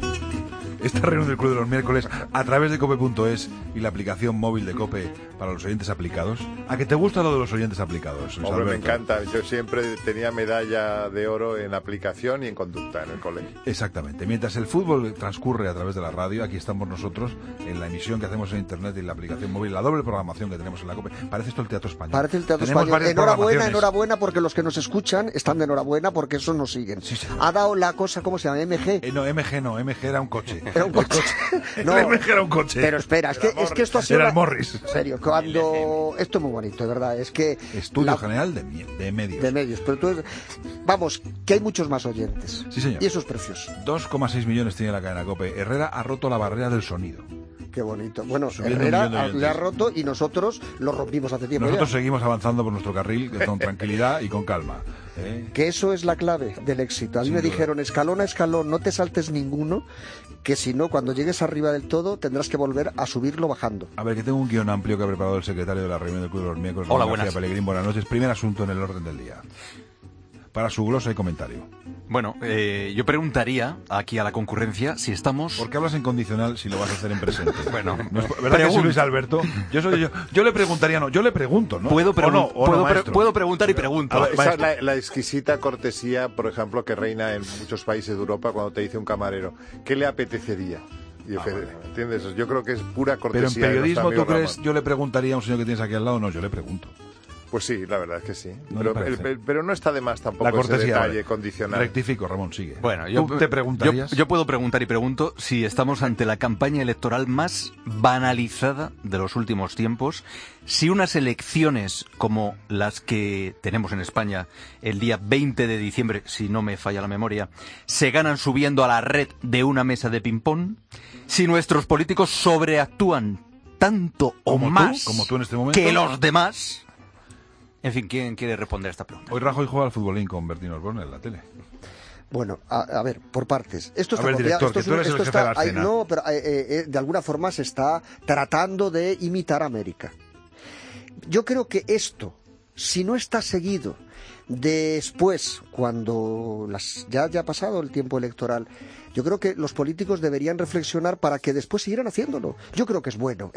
Esta reunión del Club de los Miércoles a través de cope.es y la aplicación móvil de COPE para los oyentes aplicados. ¿A qué te gusta lo de los oyentes aplicados, Luis Hombre, Alberto? me encanta. Yo siempre tenía medalla de oro en aplicación y en conducta en el colegio. Exactamente. Mientras el fútbol transcurre a través de la radio, aquí estamos nosotros en la emisión que hacemos en internet y en la aplicación móvil, la doble programación que tenemos en la COPE. Parece esto el Teatro Español. Parece el Teatro Tenemos Español. varias Enhorabuena, programaciones. enhorabuena, porque los que nos escuchan están de enhorabuena porque eso nos siguen. Ha dado la cosa, ¿cómo se llama? MG. No, MG era un coche. Era un coche. No, MG era un coche. Pero espera, es que esto ha sido... Era el Morris. En serio, cuando... Esto es muy bonito, de verdad, es que... Estudio General de Medios. De medios, pero tú... Vamos, que hay muchos más oyentes. Sí, señor. Y eso es precioso. 2,6 millones tiene la cadena COPE. Herrera ha roto la barrera del sonido. Qué bonito. Bueno, Subiendo Herrera le ha roto y nosotros lo rompimos hace tiempo. Nosotros ya. seguimos avanzando por nuestro carril con tranquilidad y con calma. Que eso es la clave del éxito. A mí Sin me duda. dijeron, escalón a escalón, no te saltes ninguno, que si no, cuando llegues arriba del todo, tendrás que volver a subirlo bajando. A ver, que tengo un guión amplio que ha preparado el secretario de la reunión del Club de los Miércoles. Hola, García buenas. Pellegrín, buenas noches. Primer asunto en el orden del día. Para su glosa y comentario. Bueno, yo preguntaría aquí a la concurrencia si estamos... ¿Por qué hablas en condicional si lo vas a hacer en presente? Bueno, ¿No es ¿verdad que sí, Luis Alberto? Yo le preguntaría, no, yo le pregunto, ¿no? Puedo ¿Puedo preguntar y pregunto. Esa es la exquisita cortesía, por ejemplo, que reina en muchos países de Europa cuando te dice un camarero, ¿qué le apetecería? Y ¿entiendes? Yo creo que es pura Pero cortesía. en periodismo, de nuestro ¿tú amigo crees? Ramón. Yo le preguntaría a un señor que tienes aquí al lado, no, yo le pregunto. Pues sí, la verdad es que sí. ¿No le parece? Pero no está de más tampoco La ese cortesía, detalle vale. condicional. Rectifico, Ramón, sigue. Bueno, ¿Tú te preguntarías? yo puedo preguntar y pregunto si estamos ante la campaña electoral más banalizada de los últimos tiempos, si unas elecciones como las que tenemos en España el día 20 de diciembre, si no me falla la memoria, se ganan subiendo a la red de una mesa de ping-pong, si nuestros políticos sobreactúan tanto o más como tú en este momento, que los demás. En fin, ¿quién quiere responder a esta pregunta? Hoy Rajoy juega al futbolín con Bertino Osborne en la tele. Bueno, a ver, por partes. Esto está A ver, copiado, director, que tú eres el jefe de la escena. no, pero de alguna forma se está tratando de imitar a América. Yo creo que esto, si no está seguido después, cuando ya ha pasado el tiempo electoral, yo creo que los políticos deberían reflexionar para que después siguieran haciéndolo. Yo creo que es bueno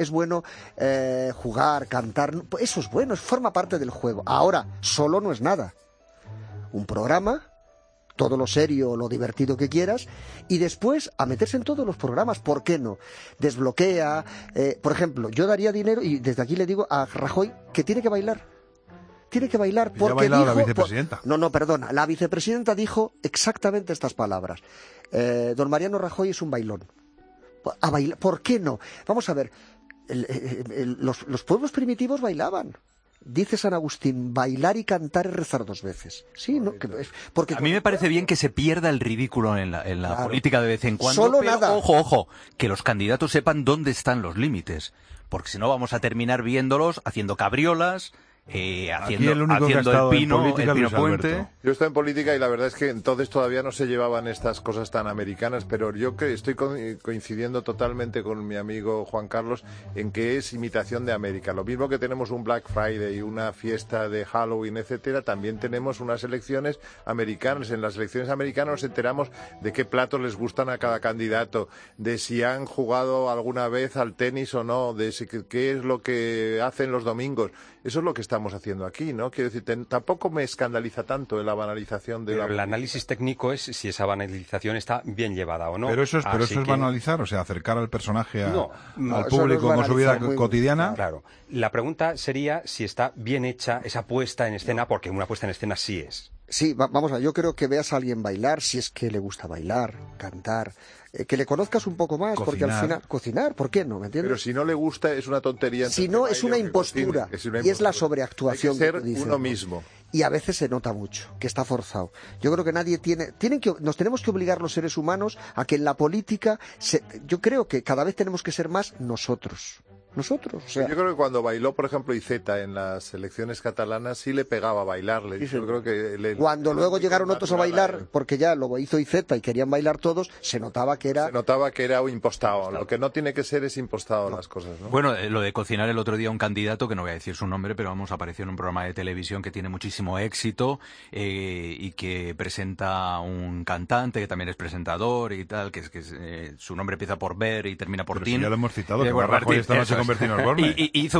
jugar, cantar, eso es bueno, forma parte del juego. Ahora, solo no es nada. Un programa, todo lo serio, lo divertido que quieras, y después a meterse en todos los programas, ¿por qué no? Desbloquea, por ejemplo, yo daría dinero, y desde aquí le digo a Rajoy que tiene que bailar. Tiene que bailar porque dijo... la vicepresidenta. No, perdona. La vicepresidenta dijo exactamente estas palabras. Don Mariano Rajoy es un bailón. A bailar, ¿por qué no? Vamos a ver. los pueblos primitivos bailaban. Dice San Agustín, bailar y cantar es rezar 2 veces. Sí, ¿no? Porque a mí me parece bien que se pierda el ridículo en la política de vez en cuando. Solo pero, nada. Ojo, que los candidatos sepan dónde están los límites. Porque si no vamos a terminar viéndolos haciendo cabriolas, haciendo el pino puente. Yo estoy en política y la verdad es que entonces todavía no se llevaban estas cosas tan americanas, pero yo estoy coincidiendo totalmente con mi amigo Juan Carlos en que es imitación de América. Lo mismo que tenemos un Black Friday, una fiesta de Halloween, etcétera, también tenemos unas elecciones americanas. En las elecciones americanas nos enteramos de qué platos les gustan a cada candidato, de si han jugado alguna vez al tenis o no, de qué es lo que hacen los domingos. Eso es lo que estamos haciendo aquí, ¿no? Quiero decir, tampoco me escandaliza tanto la banalización de el análisis técnico es si esa banalización está bien llevada o no. Pero eso es banalizar, o sea, acercar al personaje al público con su vida cotidiana. Claro. La pregunta sería si está bien hecha esa puesta en escena, porque una puesta en escena sí es. Sí, vamos a ver, yo creo que veas a alguien bailar, si es que le gusta bailar, cantar, que le conozcas un poco más, porque al final... Cocinar, ¿por qué no? ¿Me entiendes? Pero si no le gusta, es una tontería. Si no, es una impostura, y es la sobreactuación. Hay que ser que dices, uno mismo. Y a veces se nota mucho, que está forzado. Yo creo que nadie nos tenemos que obligar los seres humanos a que en la política, yo creo que cada vez tenemos que ser más nosotros. O sea, yo creo que cuando bailó, por ejemplo, Iceta en las elecciones catalanas, sí le pegaba bailarle. Sí, yo creo que cuando luego llegaron otros a bailar, porque ya lo hizo Iceta y querían bailar todos, se notaba que era impostado. Lo que no tiene que ser es impostado las cosas, ¿no? Bueno, lo de cocinar el otro día un candidato, que no voy a decir su nombre, pero apareció en un programa de televisión que tiene muchísimo éxito y que presenta un cantante que también es presentador y tal, que su nombre empieza por Ver y termina por Tin. Si ya lo hemos citado, que Rajoy esta noche convertirnos Borne. Hizo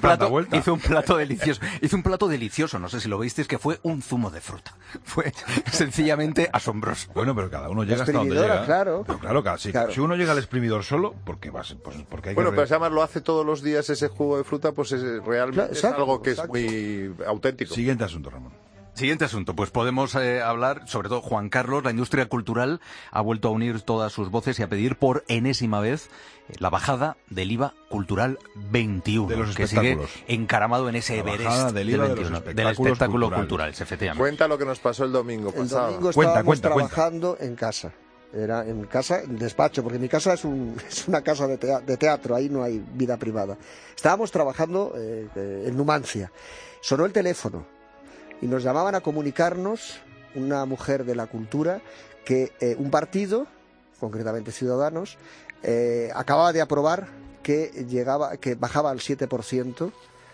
un plato delicioso. Hizo un plato delicioso, no sé si lo visteis, que fue un zumo de fruta. Fue sencillamente asombroso. Bueno, pero cada uno llega hasta donde llega. Claro. Pero claro. Si uno llega al exprimidor solo, porque hay bueno, pero además lo hace todos los días ese jugo de fruta, pues realmente es algo que es muy auténtico. Siguiente asunto, Ramón. Siguiente asunto, pues podemos hablar, sobre todo Juan Carlos, la industria cultural ha vuelto a unir todas sus voces y a pedir por enésima vez la bajada del IVA cultural 21, de los que sigue espectáculos. encaramado en ese Everest del IVA 21, del espectáculo cultural, efectivamente. Cuenta lo que nos pasó el domingo pasado. El domingo estábamos trabajando en casa. Era en casa, en despacho, porque mi casa es una casa de teatro, ahí no hay vida privada. Estábamos trabajando en Numancia. Sonó el teléfono y nos llamaban a comunicarnos, una mujer de la cultura, que un partido, concretamente Ciudadanos, acababa de aprobar que bajaba al 7%.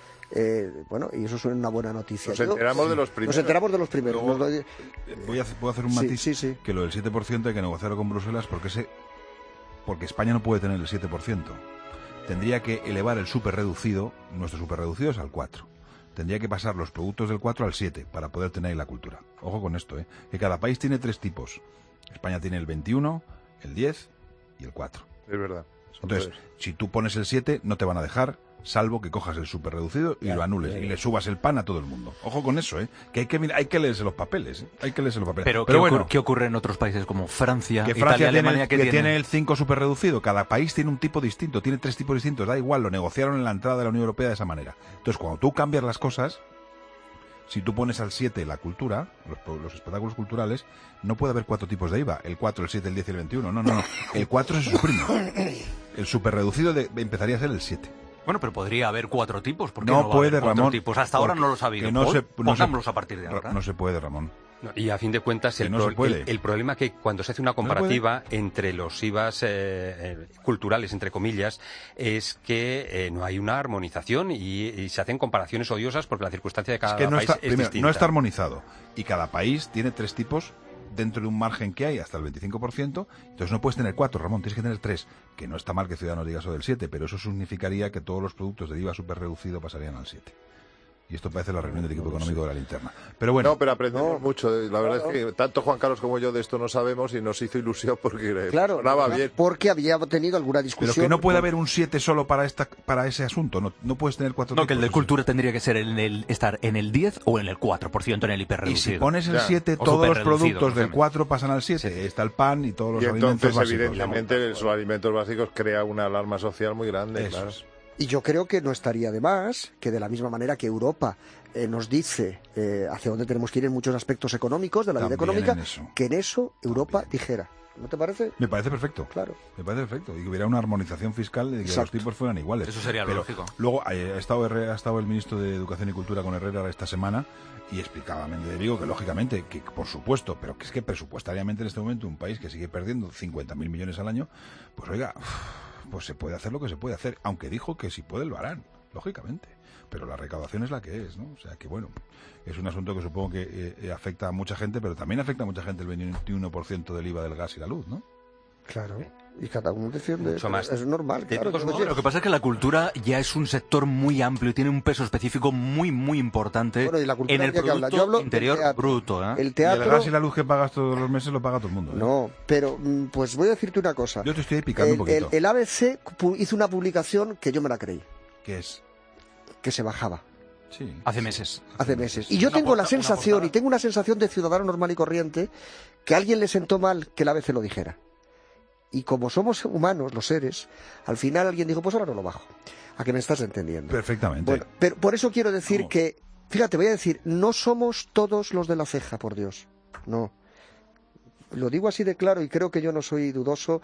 Bueno, y eso es una buena noticia. Nos enteramos de los primeros. Luego, puedo hacer un matiz, que lo del 7% hay que negociarlo con Bruselas porque España no puede tener el 7%. Tendría que elevar el superreducido, nuestro superreducido es al 4%. Tendría que pasar los productos del 4 al 7 para poder tener la cultura. Ojo con esto, que cada país tiene 3 tipos. España tiene el 21, el 10 y el 4. Es verdad. Entonces, si tú pones el 7, no te van a dejar, salvo que cojas el súper reducido y lo anules y le subas el pan a todo el mundo. Ojo con eso, que hay que leerse los papeles. Pero bueno, ¿qué ocurre en otros países como Francia, Italia, Alemania, que tiene el 5 súper reducido? Cada país tiene un tipo distinto, tiene 3 tipos distintos, da igual, lo negociaron en la entrada de la Unión Europea de esa manera. Entonces, cuando tú cambias las cosas, si tú pones al 7 la cultura, los espectáculos culturales, no puede haber 4 tipos de IVA, el 4, el 7, el 10 y el 21, no. El 4 se suprime. El súper reducido empezaría a ser el 7. Bueno, pero podría haber 4 tipos. ¿Por qué no puede, Ramón. 4 tipos? Hasta ahora no los ha habido. Pongámoslos a partir de ahora. No se puede, Ramón. No, y a fin de cuentas, el problema es que cuando se hace una comparativa entre los IVAs culturales, entre comillas, es que no hay una armonización y se hacen comparaciones odiosas porque la circunstancia de cada país es distinta. No está armonizado. Y cada país tiene 3 tipos dentro de un margen que hay hasta el 25%, entonces no puedes tener 4, Ramón, tienes que tener 3, que no está mal que Ciudadanos diga eso del 7, pero eso significaría que todos los productos de IVA súper reducido pasarían al 7. Y esto parece la reunión del equipo económico de la linterna. Pero bueno. No, pero aprendemos mucho. La verdad es que tanto Juan Carlos como yo de esto no sabemos y nos hizo ilusión porque sonaba bien. Porque había tenido alguna discusión. Pero que no puede haber un 7 solo para ese asunto. No puedes tener 4 tipos. No, que el de cultura tendría que ser estar en el 10 o en el 4% en el hiperreducido. Y si pones el 7, todos los productos del 4 pasan al 7. Sí. Está el pan y todos los alimentos básicos. Y entonces, evidentemente, los alimentos básicos crea una alarma social muy grande. Eso claro. Es. Y yo creo que no estaría de más que, de la misma manera que Europa nos dice hacia dónde tenemos que ir en muchos aspectos económicos de la vida económica, que en eso Europa dijera. ¿No te parece? Me parece perfecto. Claro. Me parece perfecto. Y que hubiera una armonización fiscal de que los tipos fueran iguales. Eso sería lo lógico. Luego ha estado el ministro de Educación y Cultura con Herrera esta semana y explicaba Méndez de Vigo que, lógicamente, que por supuesto, pero que es que presupuestariamente en este momento un país que sigue perdiendo 50.000 millones al año, pues oiga, pues se puede hacer lo que se puede hacer. Aunque dijo que si puede lo harán, lógicamente. Pero la recaudación es la que es, ¿no? O sea que, bueno, es un asunto que supongo que afecta a mucha gente, pero también afecta a mucha gente el 21% del IVA del gas y la luz, ¿no? Claro. Y cada uno defiende. Mucho más. Es normal, claro. Lo que pasa es que la cultura ya es un sector muy amplio y tiene un peso específico muy, muy importante y la cultura en el Producto Interior Bruto. El teatro... Y el gas y la luz que pagas todos los meses lo paga todo el mundo. No, pero pues voy a decirte una cosa. Yo te estoy picando un poquito. El ABC hizo una publicación que yo me la creí. ¿Qué es? Que se bajaba. Sí. Hace meses. Y yo tengo la sensación, y tengo una sensación de ciudadano normal y corriente, que a alguien le sentó mal que el ABC lo dijera. Y como somos humanos, los seres, al final alguien dijo, pues ahora no lo bajo. ¿A que me estás entendiendo? Perfectamente. Bueno, pero por eso quiero decir que, fíjate, voy a decir, no somos todos los de la ceja, por Dios. No. Lo digo así de claro y creo que yo no soy dudoso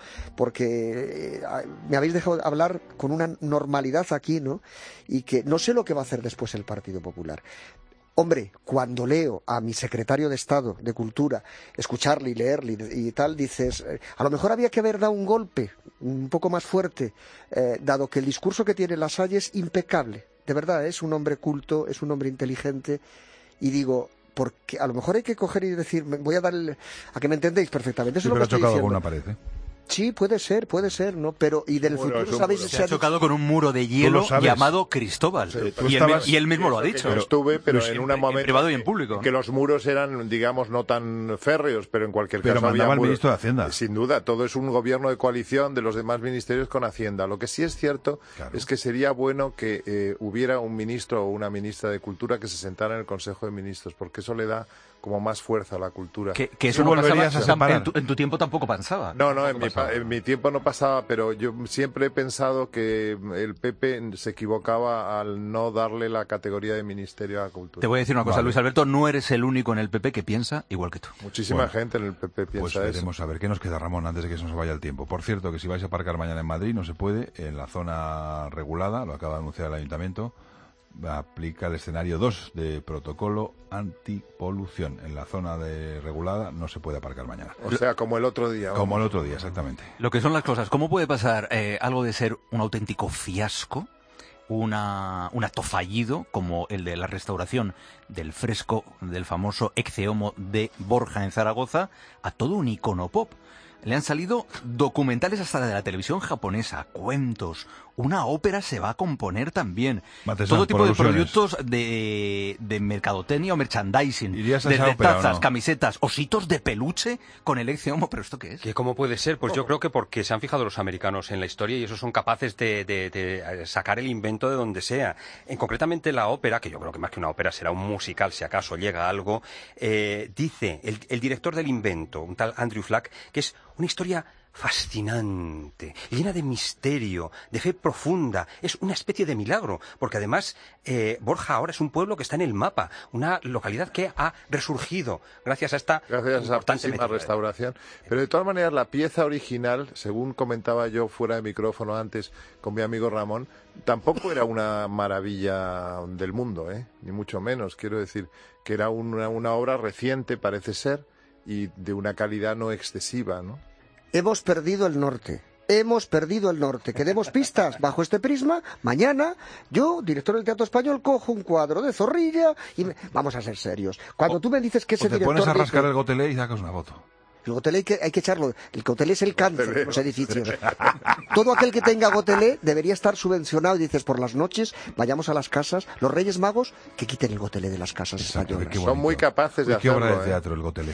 porque me habéis dejado hablar con una normalidad aquí, ¿no? Y que no sé lo que va a hacer después el Partido Popular. Hombre, cuando leo a mi secretario de Estado de Cultura, escucharle y leerle y tal, dices, a lo mejor había que haber dado un golpe un poco más fuerte, dado que el discurso que tiene Lasalle es impecable. De verdad, es un hombre culto, es un hombre inteligente y digo... Porque a lo mejor hay que coger y decir, voy a dar a que me entendéis perfectamente. Eso es lo que estoy chocado diciendo. con una pared, ¿eh? Sí, puede ser, ¿no? Pero, y del futuro, ¿sabéis? Se ha chocado con un muro de hielo llamado Cristóbal. Y él mismo lo ha dicho. Pero en un momento en privado y en público. Que los muros eran, digamos, no tan férreos, pero en cualquier caso mandaba había el ministro de Hacienda. Sin duda, todo es un gobierno de coalición de los demás ministerios con Hacienda. Lo que sí es cierto es que sería bueno que hubiera un ministro o una ministra de Cultura que se sentara en el Consejo de Ministros, porque eso le da como más fuerza a la cultura. Que eso no pasaba, en tu tiempo tampoco pasaba. No, en mi tiempo no pasaba, pero yo siempre he pensado que el PP se equivocaba al no darle la categoría de Ministerio a la Cultura. Te voy a decir una cosa, Luis Alberto, no eres el único en el PP que piensa igual que tú. Muchísima gente en el PP piensa pues veremos eso. A ver qué nos queda, Ramón, antes de que se nos vaya el tiempo. Por cierto, que si vais a aparcar mañana en Madrid no se puede, en la zona regulada, lo acaba de anunciar el Ayuntamiento, aplica el escenario 2 de protocolo antipolución. En la zona regulada no se puede aparcar mañana. O sea, como el otro día. Como el otro día, exactamente. Lo que son las cosas. ¿Cómo puede pasar algo de ser un auténtico fiasco, un acto fallido, como el de la restauración del fresco del famoso Ecce Homo de Borja en Zaragoza, a todo un icono pop? Le han salido documentales hasta de la televisión japonesa, cuentos, una ópera se va a componer también. Todo tipo de productos de mercadotecnia o merchandising, desde tazas, camisetas, ositos de peluche con el Ecce Homo. ¿Pero esto qué es? ¿Que cómo puede ser? Pues yo creo que porque se han fijado los americanos en la historia y esos son capaces de sacar el invento de donde sea. Concretamente la ópera, que yo creo que más que una ópera será un musical, si acaso llega algo, dice el director del invento, un tal Andrew Flack, que es una historia fascinante, llena de misterio, de fe profunda. Es una especie de milagro, porque además Borja ahora es un pueblo que está en el mapa, una localidad que ha resurgido gracias a esta importante restauración. Pero de todas maneras, la pieza original, según comentaba yo fuera de micrófono antes con mi amigo Ramón, tampoco era una maravilla del mundo, ni mucho menos. Quiero decir que era una obra reciente, parece ser, y de una calidad no excesiva, ¿no? Hemos perdido el norte. ¿Queremos pistas bajo este prisma? Mañana, yo, director del Teatro Español, cojo un cuadro de Zorrilla y vamos a ser serios. Cuando tú me dices que ese director... te pones a rascar el gotelé y sacas una foto. El gotelé hay que echarlo. El gotelé es el cáncer de los edificios. Todo aquel que tenga gotelé debería estar subvencionado. Y dices, por las noches, vayamos a las casas. Los Reyes Magos, que quiten el gotelé de las casas españolas. Son muy capaces de hacerlo. ¿Qué obra de teatro el gotelé?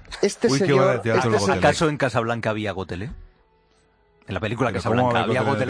¿Acaso en Casablanca había gotelé? En la película Casablanca había gotelé.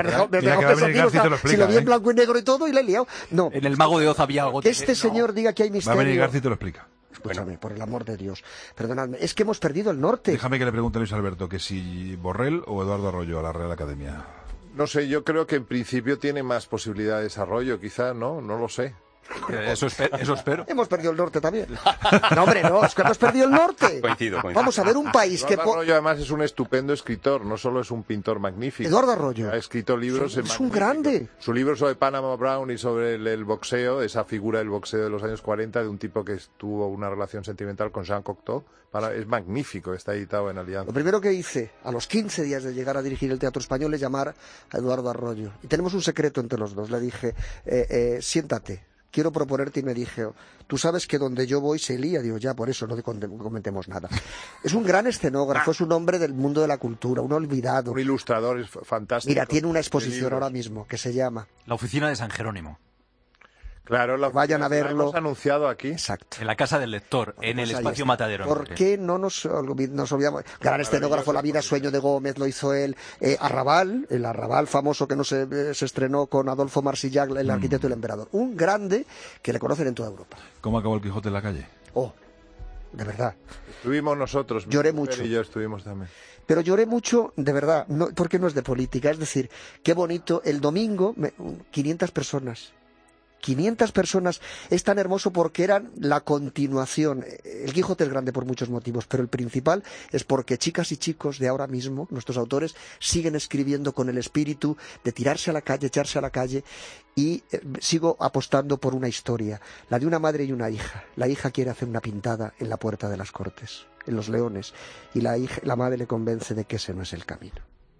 Si lo vi en blanco y negro y todo y le he liado. No. En El Mago de Oz había gotelé. Este señor diga que hay misterio. Va a venir García y te lo explica. Escúchame, por el amor de Dios. Perdonadme, es que hemos perdido el norte. Déjame que le pregunte a Luis Alberto que si Borrell o Eduardo Arroyo a la Real Academia. No sé, yo creo que en principio tiene más posibilidad de desarrollo, quizá, ¿no? No lo sé. Eso espero. Hemos perdido el norte también. No, hombre, no, es que hemos perdido el norte. Coincido. Vamos a ver un país que... Eduardo Arroyo además es un estupendo escritor, no solo es un pintor magnífico. Eduardo Arroyo. Ha escrito libros... Es un grande. Su libro sobre Panama Brown y sobre el boxeo, esa figura del boxeo de los años 40, de un tipo que tuvo una relación sentimental con Jean Cocteau, es magnífico, está editado en Alianza. Lo primero que hice, a los 15 días de llegar a dirigir el Teatro Español, es llamar a Eduardo Arroyo. Y tenemos un secreto entre los dos. Le dije, siéntate. Quiero proponerte, y me dije, tú sabes que donde yo voy se lía. Digo, ya, por eso no comentemos nada. Es un gran escenógrafo, es un hombre del mundo de la cultura, un olvidado. Un ilustrador, es fantástico. Mira, tiene una exposición ahora mismo que se llama La Oficina de San Jerónimo. Claro, vayan a verlo. Lo hemos anunciado aquí. Exacto. En la Casa del Lector, en el espacio Matadero. ¿Por qué no nos olvidamos? Gran escenógrafo, La vida sueño de Gómez lo hizo él. Arrabal, el Arrabal famoso que no se estrenó con Adolfo Marsillac, el arquitecto del emperador. Un grande que le conocen en toda Europa. ¿Cómo acabó el Quijote en la calle? Oh, de verdad. Estuvimos nosotros. Lloré mucho. Y yo estuvimos también. Pero lloré mucho, de verdad, no, porque no es de política. Es decir, qué bonito. El domingo, 500 personas. 500 personas, es tan hermoso porque eran la continuación. El Quijote es grande por muchos motivos, pero el principal es porque chicas y chicos de ahora mismo, nuestros autores, siguen escribiendo con el espíritu de tirarse a la calle, echarse a la calle, y sigo apostando por una historia, la de una madre y una hija. La hija quiere hacer una pintada en la puerta de las Cortes, en los Leones, y la madre le convence de que ese no es el camino.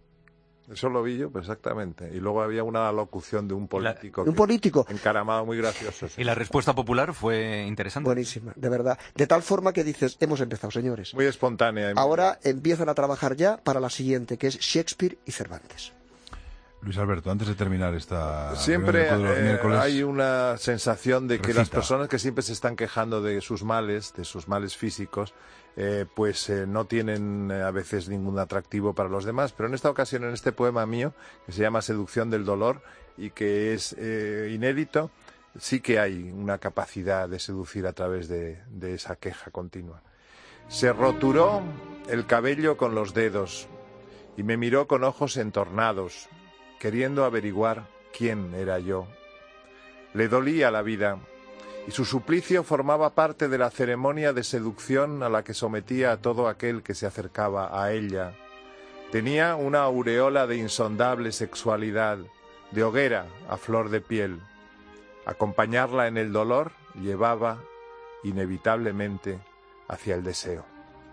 Eso lo vi yo, pues exactamente. Y luego había una locución de un político. Un político. Encaramado, muy gracioso. Sí. Y la respuesta popular fue interesante. Buenísima, de verdad. De tal forma que dices, hemos empezado, señores. Muy espontánea. Ahora empiezan a trabajar ya para la siguiente, que es Shakespeare y Cervantes. Luis Alberto, antes de terminar esta... Siempre hay una sensación de que las personas que siempre se están quejando de sus males físicos, no tienen a veces ningún atractivo para los demás. Pero en esta ocasión, en este poema mío, que se llama Seducción del dolor y que es inédito, sí que hay una capacidad de seducir a través de esa queja continua. Se roturó el cabello con los dedos y me miró con ojos entornados, queriendo averiguar quién era yo. Le dolía la vida, y su suplicio formaba parte de la ceremonia de seducción a la que sometía a todo aquel que se acercaba a ella. Tenía una aureola de insondable sexualidad, de hoguera a flor de piel. Acompañarla en el dolor llevaba, inevitablemente, hacia el deseo.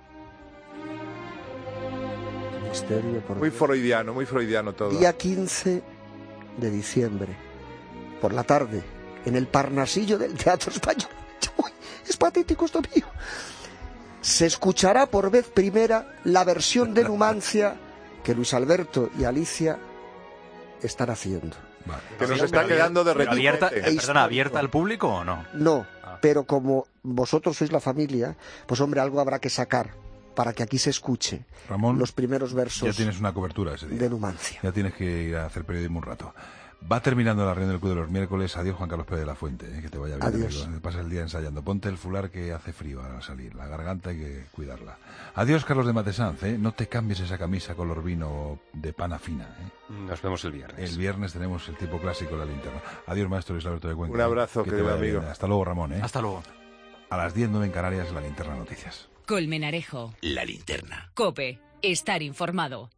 Misterio muy freudiano todo. Día 15 de diciembre, por la tarde, en el Parnasillo del Teatro Español. Uy, es patético esto mío. Se escuchará por vez primera la versión de Numancia que Luis Alberto y Alicia están haciendo. Vale. Que nos está quedando de retirete. ¿Abierta al público o no? No, pero como vosotros sois la familia, pues hombre, algo habrá que sacar para que aquí se escuche. Ramón, los primeros versos. Ya tienes una cobertura ese día. De Numancia. Ya tienes que ir a hacer periodismo un rato. Va terminando la reunión del Club de los miércoles. Adiós, Juan Carlos Pérez de la Fuente. Que te vaya bien. Adiós. Pasa el día ensayando. Ponte el fular que hace frío al salir. La garganta hay que cuidarla. Adiós, Carlos de Matesanz. No te cambies esa camisa color vino de pana fina. Nos vemos el viernes. El viernes tenemos el tipo clásico de la linterna. Adiós, maestro Luis Alberto de Cuenca. Un abrazo, querido amigo. Bien. Hasta luego, Ramón. Hasta luego. A las 10:09 en Canarias, la linterna noticias. Colmenarejo. La linterna. COPE. Estar informado.